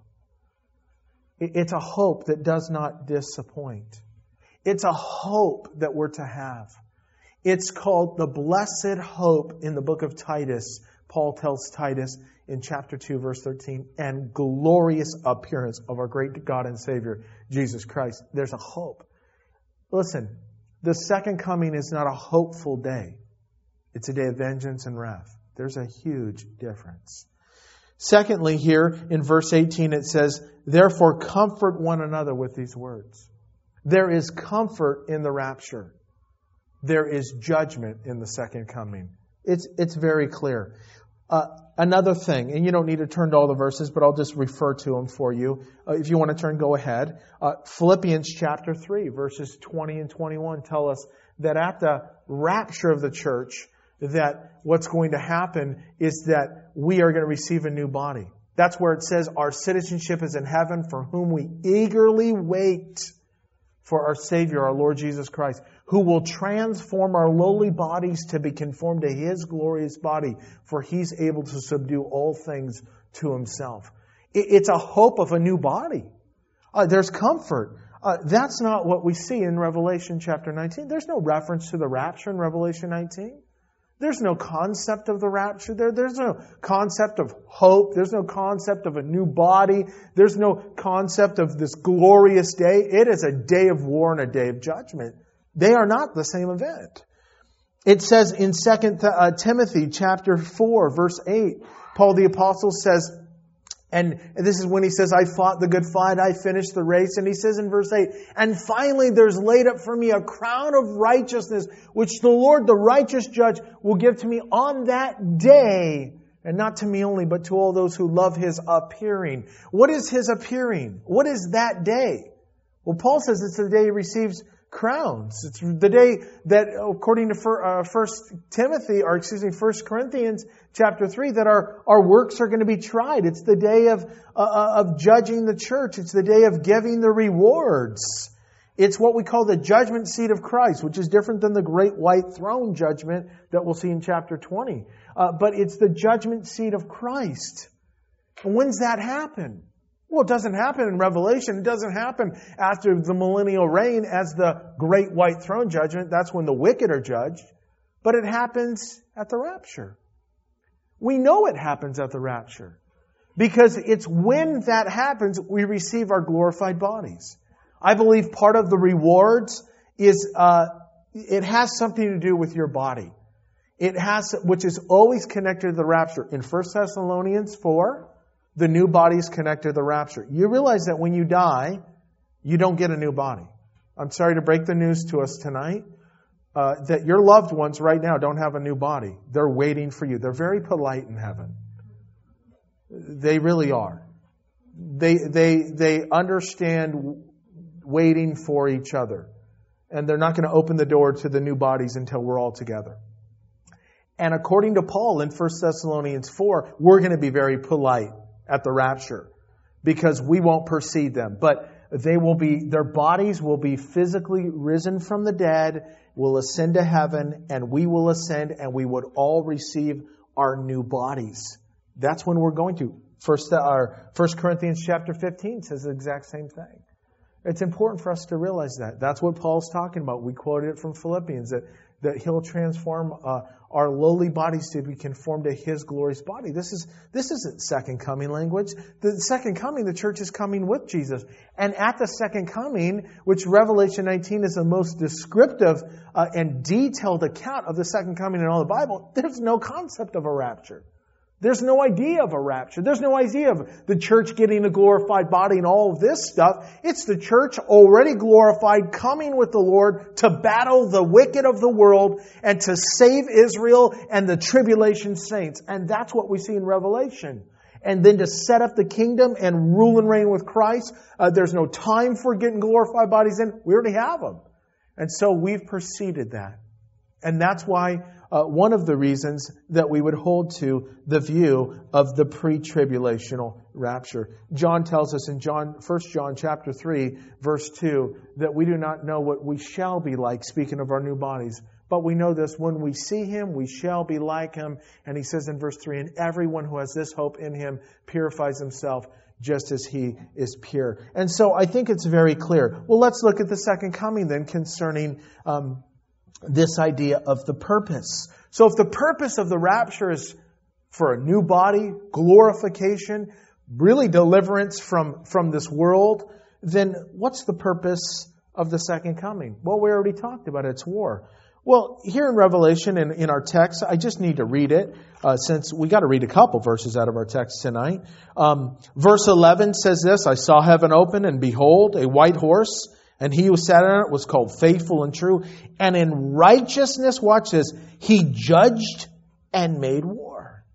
It's a hope that does not disappoint. It's a hope that we're to have. It's called the blessed hope in the book of Titus. Paul tells Titus in chapter two, verse thirteen, and glorious appearance of our great God and Savior, Jesus Christ. There's a hope. Listen, the second coming is not a hopeful day. It's a day of vengeance and wrath. There's a huge difference. Secondly, here in verse eighteen, it says, therefore comfort one another with these words. There is comfort in the rapture. There is judgment in the second coming. It's it's very clear. Uh, another thing, and you don't need to turn to all the verses, but I'll just refer to them for you. Uh, if you want to turn, go ahead. Uh, Philippians chapter three, verses twenty and twenty-one tell us that at the rapture of the church, that what's going to happen is that we are going to receive a new body. That's where it says our citizenship is in heaven, for whom we eagerly wait for our Savior, our Lord Jesus Christ, who will transform our lowly bodies to be conformed to His glorious body, for He's able to subdue all things to Himself. It's a hope of a new body. Uh, there's comfort. Uh, that's not what we see in Revelation chapter nineteen. There's no reference to the rapture in Revelation nineteen. There's no concept of the rapture there. There's no concept of hope. There's no concept of a new body. There's no concept of this glorious day. It is a day of war and a day of judgment. They are not the same event. It says in Second Timothy chapter four, verse eight, Paul the Apostle says, and this is when he says, I fought the good fight, I finished the race. And he says in verse eight, and finally there's laid up for me a crown of righteousness, which the Lord, the righteous judge, will give to me on that day. And not to me only, but to all those who love His appearing. What is His appearing? What is that day? Well, Paul says it's the day He receives crowns. It's the day that, according to First Timothy, or excuse me, First Corinthians chapter three, that our, our works are going to be tried. It's the day of uh, of judging the church. It's the day of giving the rewards. It's what we call the judgment seat of Christ, which is different than the great white throne judgment that we'll see in chapter twenty. Uh, but it's the judgment seat of Christ. And when's that happen? Well, it doesn't happen in Revelation. It doesn't happen after the millennial reign as the great white throne judgment. That's when the wicked are judged. But it happens at the rapture. We know it happens at the rapture because it's when that happens we receive our glorified bodies. I believe part of the rewards is uh, it has something to do with your body. It has, which is always connected to the rapture. In First Thessalonians four, the new body is connected to the rapture. You realize that when you die, you don't get a new body. I'm sorry to break the news to us tonight, uh, that your loved ones right now don't have a new body. They're waiting for you. They're very polite in heaven. They really are. They, they, they understand waiting for each other. And they're not going to open the door to the new bodies until we're all together. And according to Paul in First Thessalonians four, we're going to be very polite at the rapture because we won't precede them. But They will be, their bodies will be physically risen from the dead, will ascend to heaven, and we will ascend, and we would all receive our new bodies. That's when we're going to. First, our First Corinthians chapter fifteen says the exact same thing. It's important for us to realize that. That's what Paul's talking about. We quoted it from Philippians, that, that He'll transform uh, our lowly bodies to be conformed to His glorious body. This is this isn't second coming language. The second coming, the church is coming with Jesus. And at the second coming, which Revelation nineteen is the most descriptive uh, and detailed account of the second coming in all the Bible, there's no concept of a rapture. There's no idea of a rapture. There's no idea of the church getting a glorified body and all of this stuff. It's the church already glorified, coming with the Lord to battle the wicked of the world and to save Israel and the tribulation saints. And that's what we see in Revelation. And then to set up the kingdom and rule and reign with Christ. Uh, there's no time for getting glorified bodies in. We already have them. And so we've preceded that. And that's why Uh, one of the reasons that we would hold to the view of the pre-tribulational rapture. John tells us in John, First John chapter three, verse two, that we do not know what we shall be like, speaking of our new bodies. But we know this, when we see Him, we shall be like Him. And He says in verse three, and everyone who has this hope in Him purifies himself just as He is pure. And so I think it's very clear. Well, let's look at the second coming then concerning um this idea of the purpose. So if the purpose of the rapture is for a new body, glorification, really deliverance from, from this world, then what's the purpose of the second coming? Well, we already talked about it. It's war. Well, here in Revelation, in, in our text, I just need to read it, uh, since we got to read a couple verses out of our text tonight. Um, verse eleven says this, I saw heaven open, and behold, a white horse, and He who sat on it was called Faithful and True. And in righteousness, watch this, He judged and made war.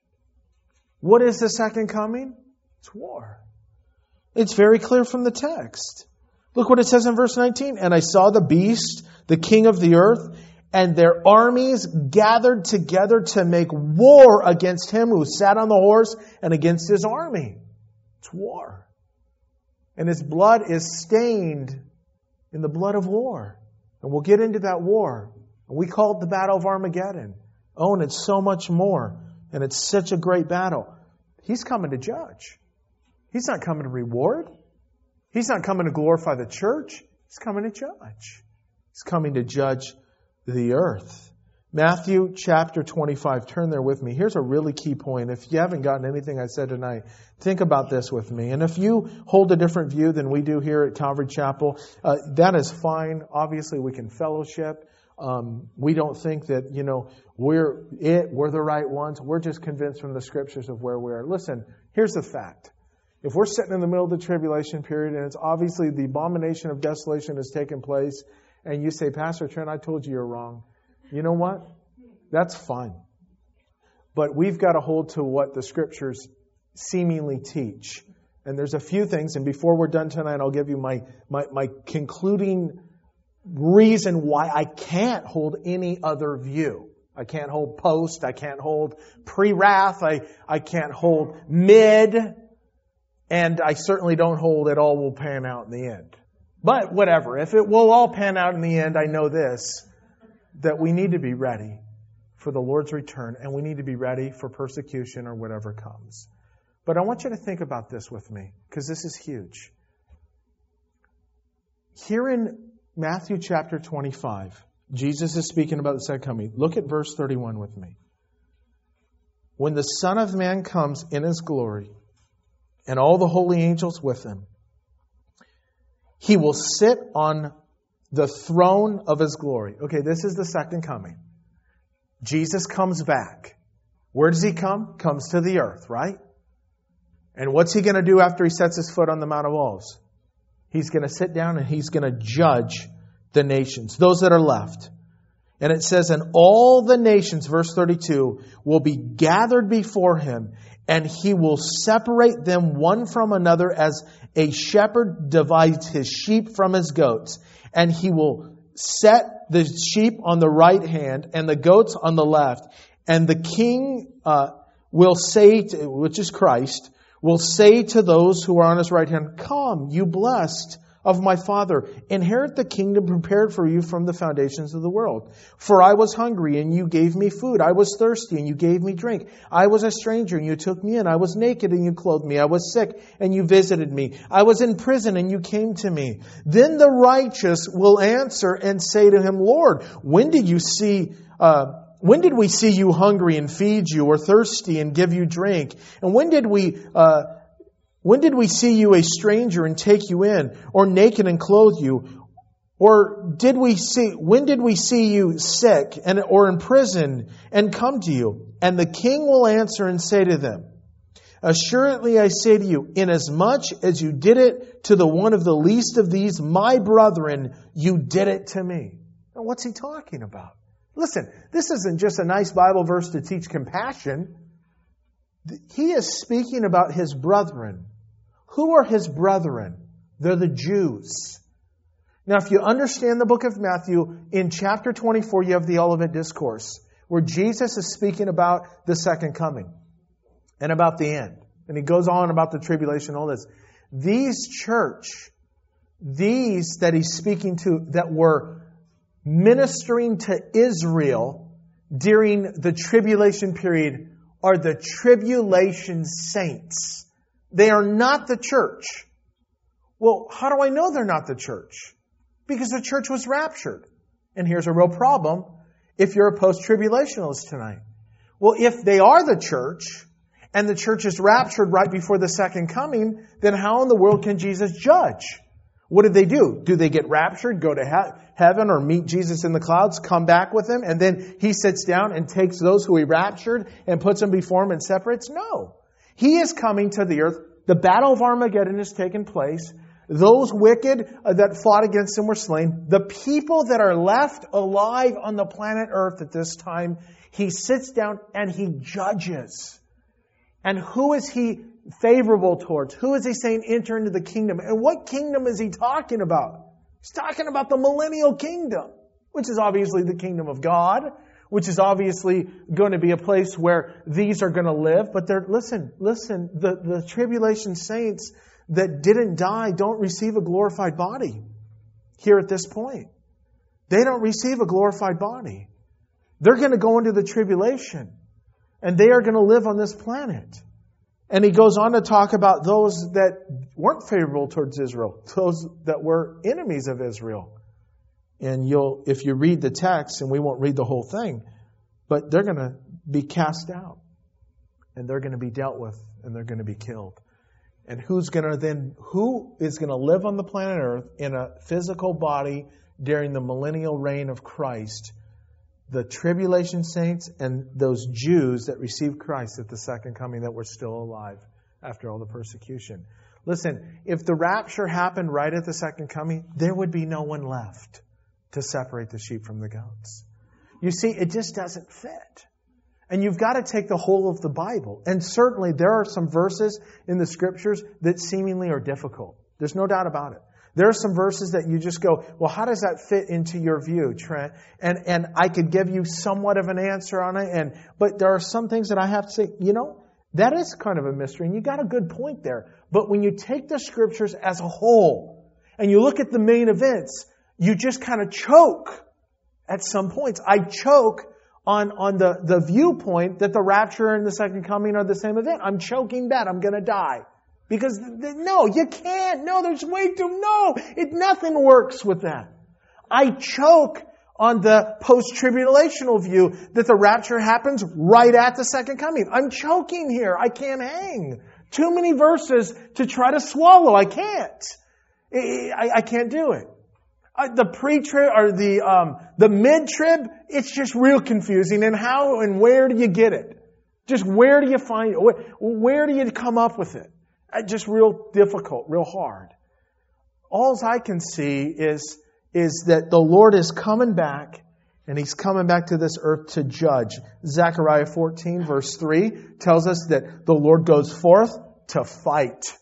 What is the second coming? It's war. It's very clear from the text. Look what it says in verse nineteen. And I saw the beast, the king of the earth, and their armies gathered together to make war against him who sat on the horse and against his army. It's war. And his blood is stained in the blood of war. And we'll get into that war. And we call it the Battle of Armageddon. Oh, and it's so much more. And it's such a great battle. He's coming to judge. He's not coming to reward. He's not coming to glorify the church. He's coming to judge. He's coming to judge the earth. Matthew chapter twenty-five. Turn there with me. Here's a really key point. If you haven't gotten anything I said tonight, think about this with me. And if you hold a different view than we do here at Calvary Chapel, uh, that is fine. Obviously, we can fellowship. Um, we don't think that, you know, we're it, we're the right ones. We're just convinced from the Scriptures of where we are. Listen, here's the fact. If we're sitting in the middle of the tribulation period and it's obviously the abomination of desolation has taken place, and you say, Pastor Trent, I told you you're wrong. You know what? That's fine. But we've got to hold to what the Scriptures seemingly teach. And there's a few things, and before we're done tonight, I'll give you my, my, my concluding reason why I can't hold any other view. I can't hold post. I can't hold pre-wrath. I, I can't hold mid. And I certainly don't hold it all will pan out in the end. But whatever. If it will all pan out in the end, I know this, that we need to be ready for the Lord's return, and we need to be ready for persecution or whatever comes. But I want you to think about this with me, because this is huge. Here in Matthew chapter twenty-five, Jesus is speaking about the second coming. Look at verse thirty-one with me. When the Son of Man comes in His glory, and all the holy angels with Him, He will sit on the throne of His glory. Okay, this is the second coming. Jesus comes back. Where does He come? Comes to the earth, right? And what's He going to do after He sets His foot on the Mount of Olives? He's going to sit down and He's going to judge the nations, those that are left. And it says, and all the nations, verse thirty-two, will be gathered before Him, and He will separate them one from another as a shepherd divides his sheep from his goats. And He will set the sheep on the right hand and the goats on the left. And the King uh, will say, to, which is Christ, will say to those who are on his right hand, come, you blessed of my Father, inherit the kingdom prepared for you from the foundations of the world. For I was hungry, and you gave me food. I was thirsty, and you gave me drink. I was a stranger, and you took me in. I was naked, and you clothed me. I was sick, and you visited me. I was in prison, and you came to me. Then the righteous will answer and say to him, Lord, when did you see... Uh, When did we see you hungry and feed you, or thirsty and give you drink? And when did we uh, when did we see you a stranger and take you in, or naked and clothe you? Or did we see when did we see you sick and or in prison and come to you? And the king will answer and say to them, assuredly I say to you, inasmuch as you did it to the one of the least of these, my brethren, you did it to me. Now what's he talking about? Listen, this isn't just a nice Bible verse to teach compassion. He is speaking about his brethren. Who are his brethren? They're the Jews. Now, if you understand the book of Matthew, in chapter twenty-four, you have the Olivet Discourse, where Jesus is speaking about the second coming and about the end. And he goes on about the tribulation, all this. These church, these that he's speaking to that were ministering to Israel during the tribulation period are the tribulation saints. They are not the church. Well, how do I know they're not the church? Because the church was raptured. And here's a real problem if you're a post-tribulationalist tonight. Well, if they are the church, and the church is raptured right before the second coming, then how in the world can Jesus judge? What did they do? Do they get raptured, go to he- heaven, or meet Jesus in the clouds, come back with him, and then he sits down and takes those who he raptured and puts them before him and separates? No. He is coming to the earth. The battle of Armageddon has taken place. Those wicked that fought against him were slain. The people that are left alive on the planet Earth at this time, he sits down and he judges. And who is he favorable towards? Who is he saying enter into the kingdom? And what kingdom is he talking about? He's talking about the millennial kingdom, which is obviously the kingdom of God, which is obviously going to be a place where these are going to live. But they're, listen, listen, the, the tribulation saints that didn't die don't receive a glorified body here at this point. They don't receive a glorified body. They're going to go into the tribulation, and they are going to live on this planet. And he goes on to talk about those that weren't favorable towards Israel, those that were enemies of Israel. And you'll, if you read the text, and we won't read the whole thing, but they're going to be cast out, and they're going to be dealt with, and they're going to be killed. And who's going to then, who is going to live on the planet Earth in a physical body during the millennial reign of Christ? The tribulation saints and those Jews that received Christ at the second coming that were still alive after all the persecution. Listen, if the rapture happened right at the second coming, there would be no one left to separate the sheep from the goats. You see, it just doesn't fit. And you've got to take the whole of the Bible. And certainly there are some verses in the Scriptures that seemingly are difficult. There's no doubt about it. There are some verses that you just go, well, how does that fit into your view, Trent? And and I could give you somewhat of an answer on it. And but there are some things that I have to say, you know, that is kind of a mystery. And you got a good point there. But when you take the Scriptures as a whole and you look at the main events, you just kind of choke at some points. I choke on, on the, the viewpoint that the rapture and the second coming are the same event. I'm choking that. I'm going to die. Because, no, you can't. No, there's way too, no. It, nothing works with that. I choke on the post-tribulational view that the rapture happens right at the second coming. I'm choking here. I can't hang. Too many verses to try to swallow. I can't. I, I can't do it. The pre-trib or the um, the mid-trib, it's just real confusing. And how and where do you get it? Just where do you find it? Where, where do you come up with it? Just real difficult, real hard. All I can see is, is that the Lord is coming back, and He's coming back to this earth to judge. Zechariah fourteen verse three tells us that the Lord goes forth to fight.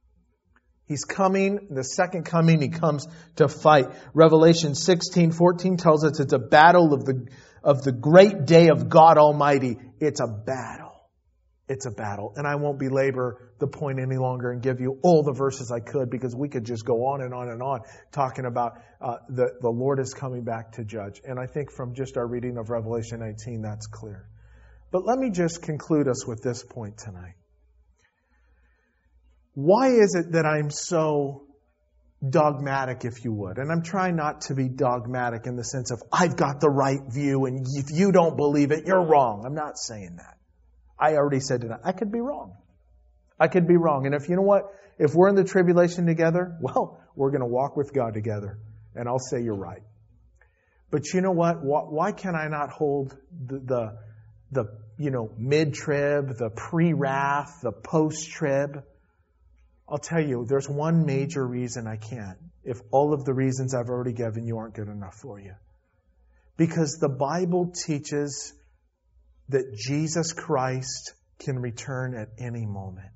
He's coming, the second coming, He comes to fight. Revelation sixteen fourteen tells us it's a battle of the, of the great day of God Almighty. It's a battle. It's a battle. And I won't belabor the point any longer and give you all the verses I could, because we could just go on and on and on talking about uh, the, the Lord is coming back to judge. And I think from just our reading of Revelation nineteen, that's clear. But let me just conclude us with this point tonight. Why is it that I'm so dogmatic, if you would? And I'm trying not to be dogmatic in the sense of I've got the right view and if you don't believe it, you're wrong. I'm not saying that. I already said tonight, I could be wrong. I could be wrong. And if you know what, if we're in the tribulation together, well, we're going to walk with God together. And I'll say you're right. But you know what? Why can I not hold the, the, the you know, mid-trib, the pre-wrath, the post-trib? I'll tell you, there's one major reason I can't. If all of the reasons I've already given you aren't good enough for you. Because the Bible teaches that Jesus Christ can return at any moment.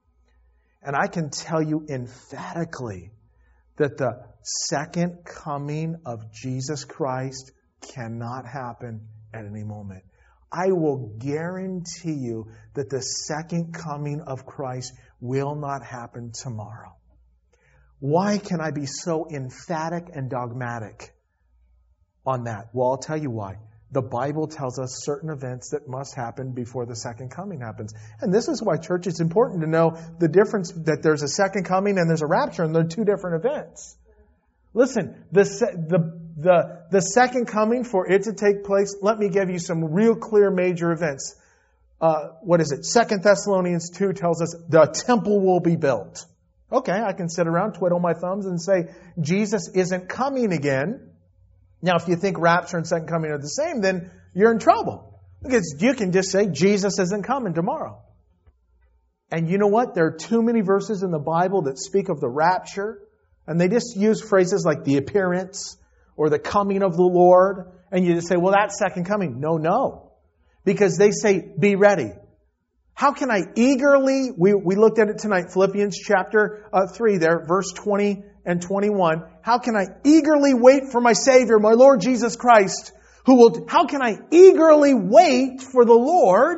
And I can tell you emphatically that the second coming of Jesus Christ cannot happen at any moment. I will guarantee you that the second coming of Christ will not happen tomorrow. Why can I be so emphatic and dogmatic on that? Well, I'll tell you why. The Bible tells us certain events that must happen before the second coming happens. And this is why, church, it's important to know the difference, that there's a second coming and there's a rapture, and they're two different events. Listen, the, the, the, the second coming, for it to take place, let me give you some real clear major events. Uh, what is it? Second Thessalonians two tells us the temple will be built. Okay, I can sit around, twiddle my thumbs and say, Jesus isn't coming again. Now, if you think rapture and second coming are the same, then you're in trouble. Because you can just say, Jesus isn't coming tomorrow. And you know what? There are too many verses in the Bible that speak of the rapture, and they just use phrases like the appearance or the coming of the Lord, and you just say, well, that's second coming. No, no. Because they say, be ready. How can I eagerly, we, we looked at it tonight, Philippians chapter uh, three there, verse twenty and twenty-one. How can I eagerly wait for my Savior, my Lord Jesus Christ, who will, how can I eagerly wait for the Lord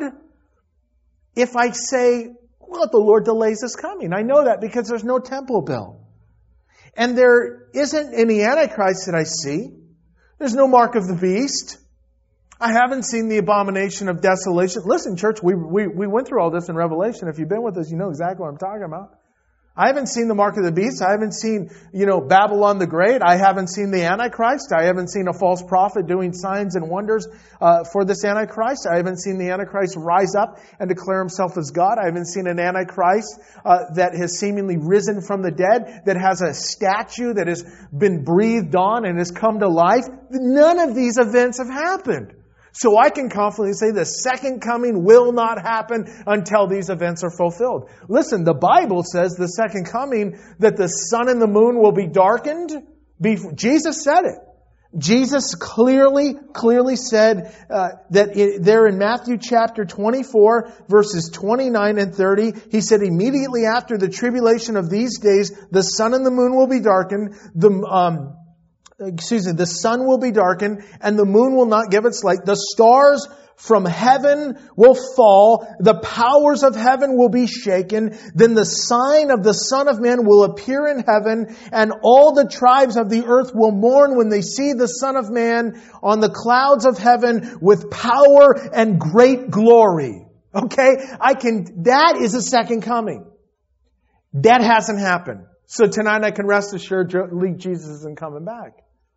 if I say, well, the Lord delays His coming? I know that because there's no temple built. And there isn't any Antichrist that I see. There's no mark of the beast. I haven't seen the abomination of desolation. Listen, church, we, we, we went through all this in Revelation. If you've been with us, you know exactly what I'm talking about. I haven't seen the mark of the beast. I haven't seen, you know, Babylon the Great. I haven't seen the Antichrist. I haven't seen a false prophet doing signs and wonders uh, for this Antichrist. I haven't seen the Antichrist rise up and declare himself as God. I haven't seen an Antichrist uh, that has seemingly risen from the dead, that has a statue that has been breathed on and has come to life. None of these events have happened. So I can confidently say the second coming will not happen until these events are fulfilled. Listen, the Bible says the second coming, that the sun and the moon will be darkened. Before, Jesus said it. Jesus clearly, clearly said uh, that it, there in Matthew chapter twenty-four, verses twenty-nine and thirty, He said, immediately after the tribulation of these days, the sun and the moon will be darkened, the um Excuse me, the sun will be darkened and the moon will not give its light. The stars from heaven will fall. The powers of heaven will be shaken. Then the sign of the Son of Man will appear in heaven, and all the tribes of the earth will mourn when they see the Son of Man on the clouds of heaven with power and great glory. Okay? I can, that is a second coming. That hasn't happened. So tonight I can rest assured Jesus isn't coming back.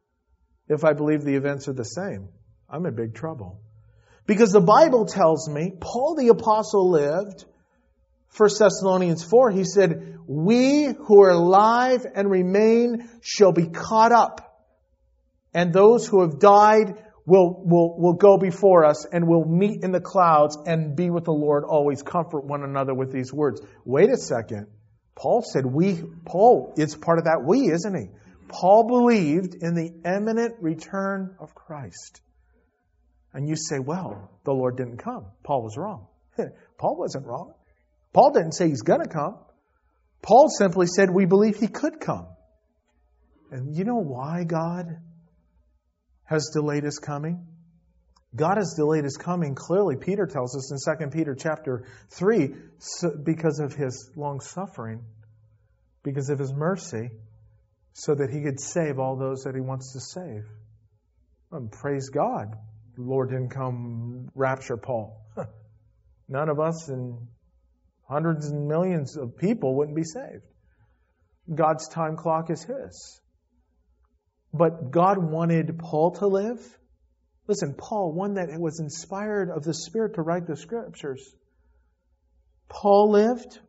If I believe the events are the same, I'm in big trouble. Because the Bible tells me, Paul the Apostle lived, First Thessalonians four, he said, we who are alive and remain shall be caught up. And those who have died will, will, will go before us and will meet in the clouds and be with the Lord always. Comfort one another with these words. Wait a second. Paul said we, Paul is part of that we, isn't he? Paul believed in the imminent return of Christ. And you say, well, the Lord didn't come. Paul was wrong. Paul wasn't wrong. Paul didn't say He's going to come. Paul simply said we believe He could come. And you know why God has delayed His coming? God has delayed His coming. Clearly, Peter tells us in Second Peter chapter three, because of His long suffering, because of His mercy, so that He could save all those that He wants to save. And praise God, the Lord didn't come rapture Paul. None of us and hundreds and millions of people wouldn't be saved. God's time clock is His. But God wanted Paul to live. Listen, Paul, one that was inspired of the Spirit to write the Scriptures. Paul lived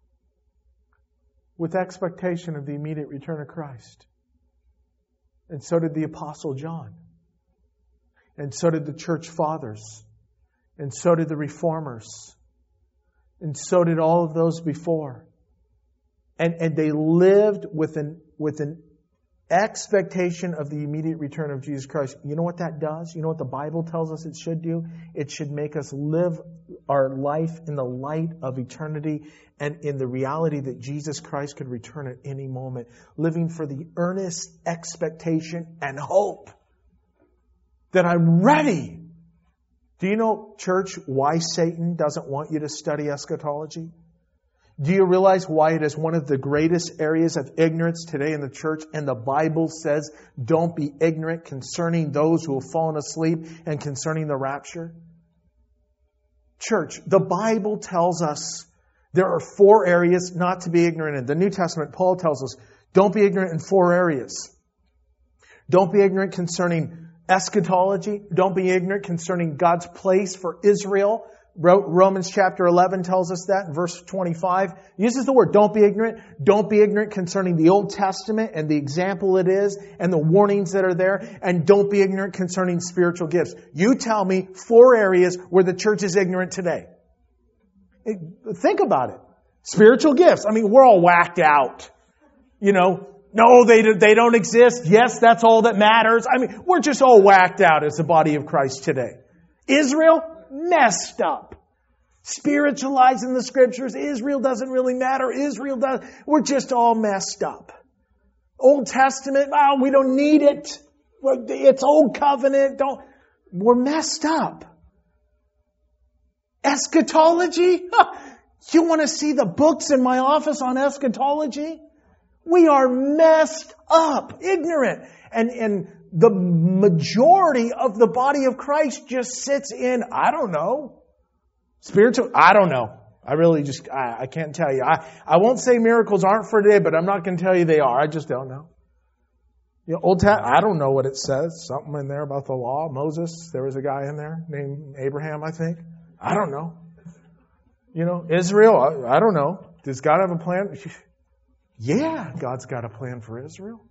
with expectation of the immediate return of Christ. And so did the Apostle John. And so did the church fathers. And so did the reformers. And so did all of those before. And, and they lived with an, with an expectation of the immediate return of Jesus Christ. You know what that does? You know what the Bible tells us it should do? It should make us live our life in the light of eternity and in the reality that Jesus Christ could return at any moment. Living for the earnest expectation and hope that I'm ready. Do you know, church, why Satan doesn't want you to study eschatology? Do you realize why it is one of the greatest areas of ignorance today in the church? And the Bible says, don't be ignorant concerning those who have fallen asleep and concerning the rapture. Church, the Bible tells us there are four areas not to be ignorant in. The New Testament, Paul tells us, don't be ignorant in four areas. Don't be ignorant concerning eschatology. Don't be ignorant concerning God's place for Israel. Romans chapter eleven tells us that in verse twenty-five. Uses the word, don't be ignorant. Don't be ignorant concerning the Old Testament and the example it is and the warnings that are there. And don't be ignorant concerning spiritual gifts. You tell me four areas where the church is ignorant today. Think about it. Spiritual gifts. I mean, we're all whacked out. You know, no, they, they don't exist. Yes, that's all that matters. I mean, we're just all whacked out as the body of Christ today. Israel, messed up. Spiritualizing the Scriptures. Israel doesn't really matter. Israel does. We're just all messed up. Old Testament, oh, we don't need it. It's Old Covenant. Don't. We're messed up. Eschatology? You want to see the books in my office on eschatology? We are messed up, ignorant. And, and the majority of the body of Christ just sits in, I don't know, spiritual, I don't know. I really just, I, I can't tell you. I, I won't say miracles aren't for today, but I'm not going to tell you they are. I just don't know. You know, Old Testament, I don't know what it says. Something in there about the law. Moses, there was a guy in there named Abraham, I think. I don't know. You know, Israel, I, I don't know. Does God have a plan? Yeah, God's got a plan for Israel.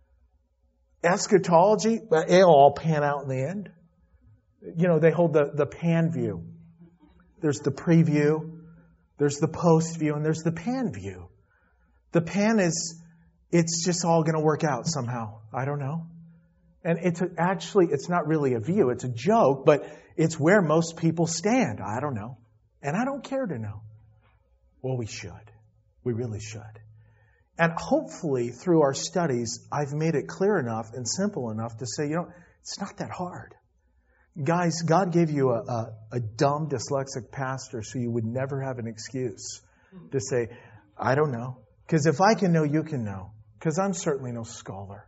Eschatology, it'll all pan out in the end. You know, they hold the, the pan view. There's the preview, there's the post view, and there's the pan view. The pan is, it's just all going to work out somehow. I don't know. And it's a, actually, it's not really a view. It's a joke, but it's where most people stand. I don't know. And I don't care to know. Well, we should. We really should. And hopefully through our studies, I've made it clear enough and simple enough to say, you know, it's not that hard. Guys, God gave you a, a, a dumb dyslexic pastor so you would never have an excuse to say, I don't know. Because if I can know, you can know. Because I'm certainly no scholar.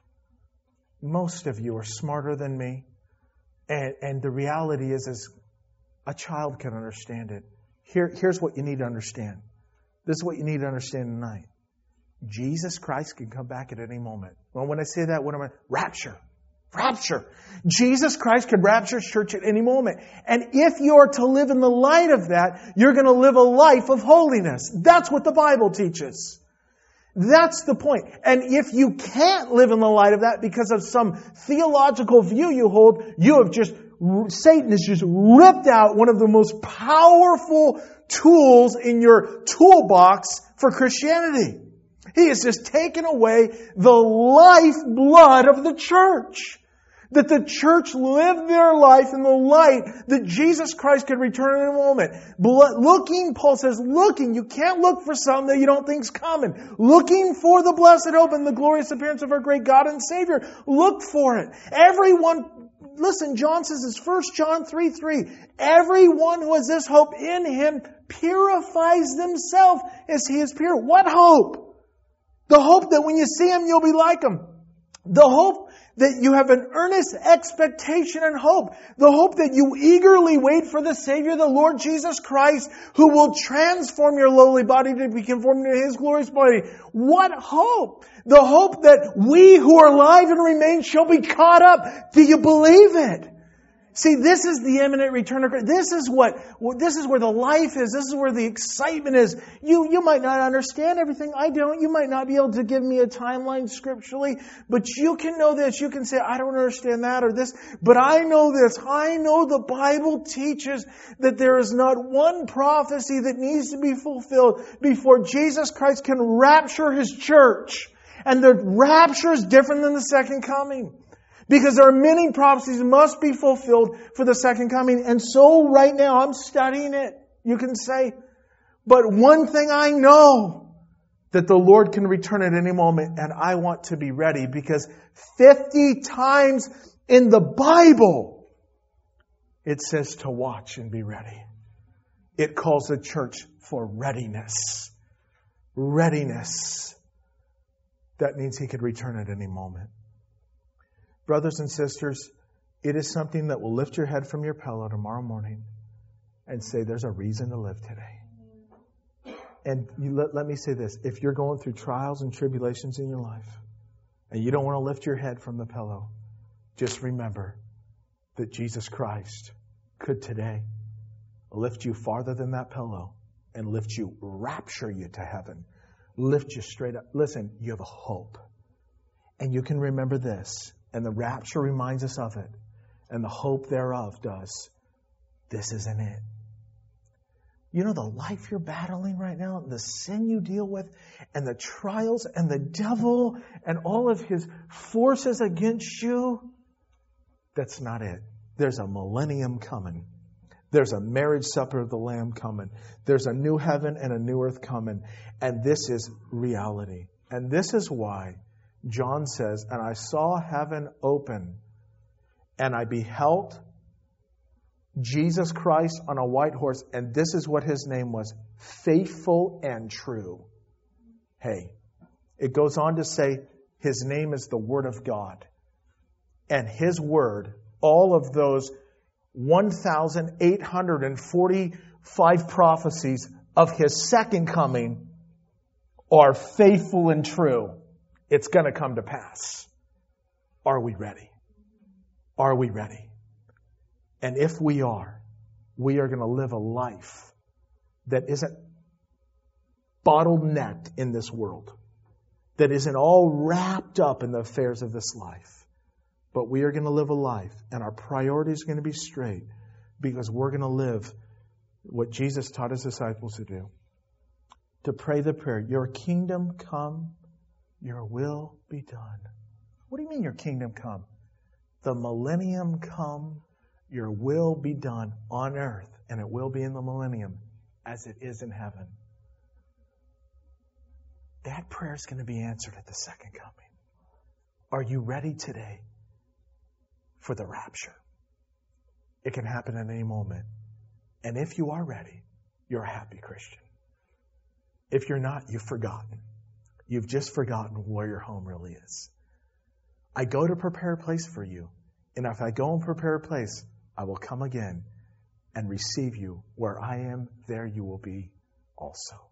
Most of you are smarter than me. And, and the reality is, is a child can understand it. Here, here's what you need to understand. This is what you need to understand tonight. Jesus Christ can come back at any moment. Well, when I say that, what am I? Rapture. Rapture. Jesus Christ could rapture His church at any moment. And if you are to live in the light of that, you're going to live a life of holiness. That's what the Bible teaches. That's the point. And if you can't live in the light of that because of some theological view you hold, you have just, Satan has just ripped out one of the most powerful tools in your toolbox for Christianity. He has just taken away the lifeblood of the church. That the church lived their life in the light that Jesus Christ could return in a moment. Looking, Paul says, looking. You can't look for something that you don't think's coming. Looking for the blessed hope and the glorious appearance of our great God and Savior. Look for it. Everyone Listen, John says this, First John three three. Everyone who has this hope in Him purifies themselves as He is pure. What hope? The hope that when you see Him, you'll be like Him. The hope that you have an earnest expectation and hope. The hope that you eagerly wait for the Savior, the Lord Jesus Christ, who will transform your lowly body to be conformed to His glorious body. What hope? The hope that we who are alive and remain shall be caught up. Do you believe it? See, this is the imminent return of Christ. This is what, this is where the life is. This is where the excitement is. You, you might not understand everything. I don't. You might not be able to give me a timeline scripturally, but you can know this. You can say, I don't understand that or this, but I know this. I know the Bible teaches that there is not one prophecy that needs to be fulfilled before Jesus Christ can rapture His church. And the rapture is different than the second coming. Because there are many prophecies that must be fulfilled for the second coming. And so right now I'm studying it, you can say. But one thing I know, that the Lord can return at any moment, and I want to be ready, because fifty times in the Bible it says to watch and be ready. It calls the church for readiness. Readiness. That means He could return at any moment. Brothers and sisters, it is something that will lift your head from your pillow tomorrow morning and say, there's a reason to live today. And you let, let me say this. If you're going through trials and tribulations in your life and you don't want to lift your head from the pillow, just remember that Jesus Christ could today lift you farther than that pillow and lift you, rapture you to heaven, lift you straight up. Listen, you have a hope. And you can remember this. And the rapture reminds us of it. And the hope thereof does. This isn't it. You know the life you're battling right now, the sin you deal with, and the trials, and the devil, and all of his forces against you? That's not it. There's a millennium coming. There's a marriage supper of the Lamb coming. There's a new heaven and a new earth coming. And this is reality. And this is why John says, and I saw heaven open, and I beheld Jesus Christ on a white horse, and this is what His name was, faithful and true. Hey, it goes on to say His name is the Word of God. And His Word, all of those one thousand eight hundred forty-five prophecies of His second coming are faithful and true. It's going to come to pass. Are we ready? Are we ready? And if we are, we are going to live a life that isn't bottlenecked in this world, that isn't all wrapped up in the affairs of this life. But we are going to live a life, and our priorities are going to be straight, because we're going to live what Jesus taught His disciples to do. To pray the prayer, your kingdom come, your will be done. What do you mean your kingdom come? The millennium come, your will be done on earth, and it will be in the millennium as it is in heaven. That prayer is going to be answered at the second coming. Are you ready today for the rapture? It can happen at any moment. And if you are ready, you're a happy Christian. If you're not, you've forgotten. You've just forgotten where your home really is. I go to prepare a place for you. And if I go and prepare a place, I will come again and receive you. Where I am, there you will be also.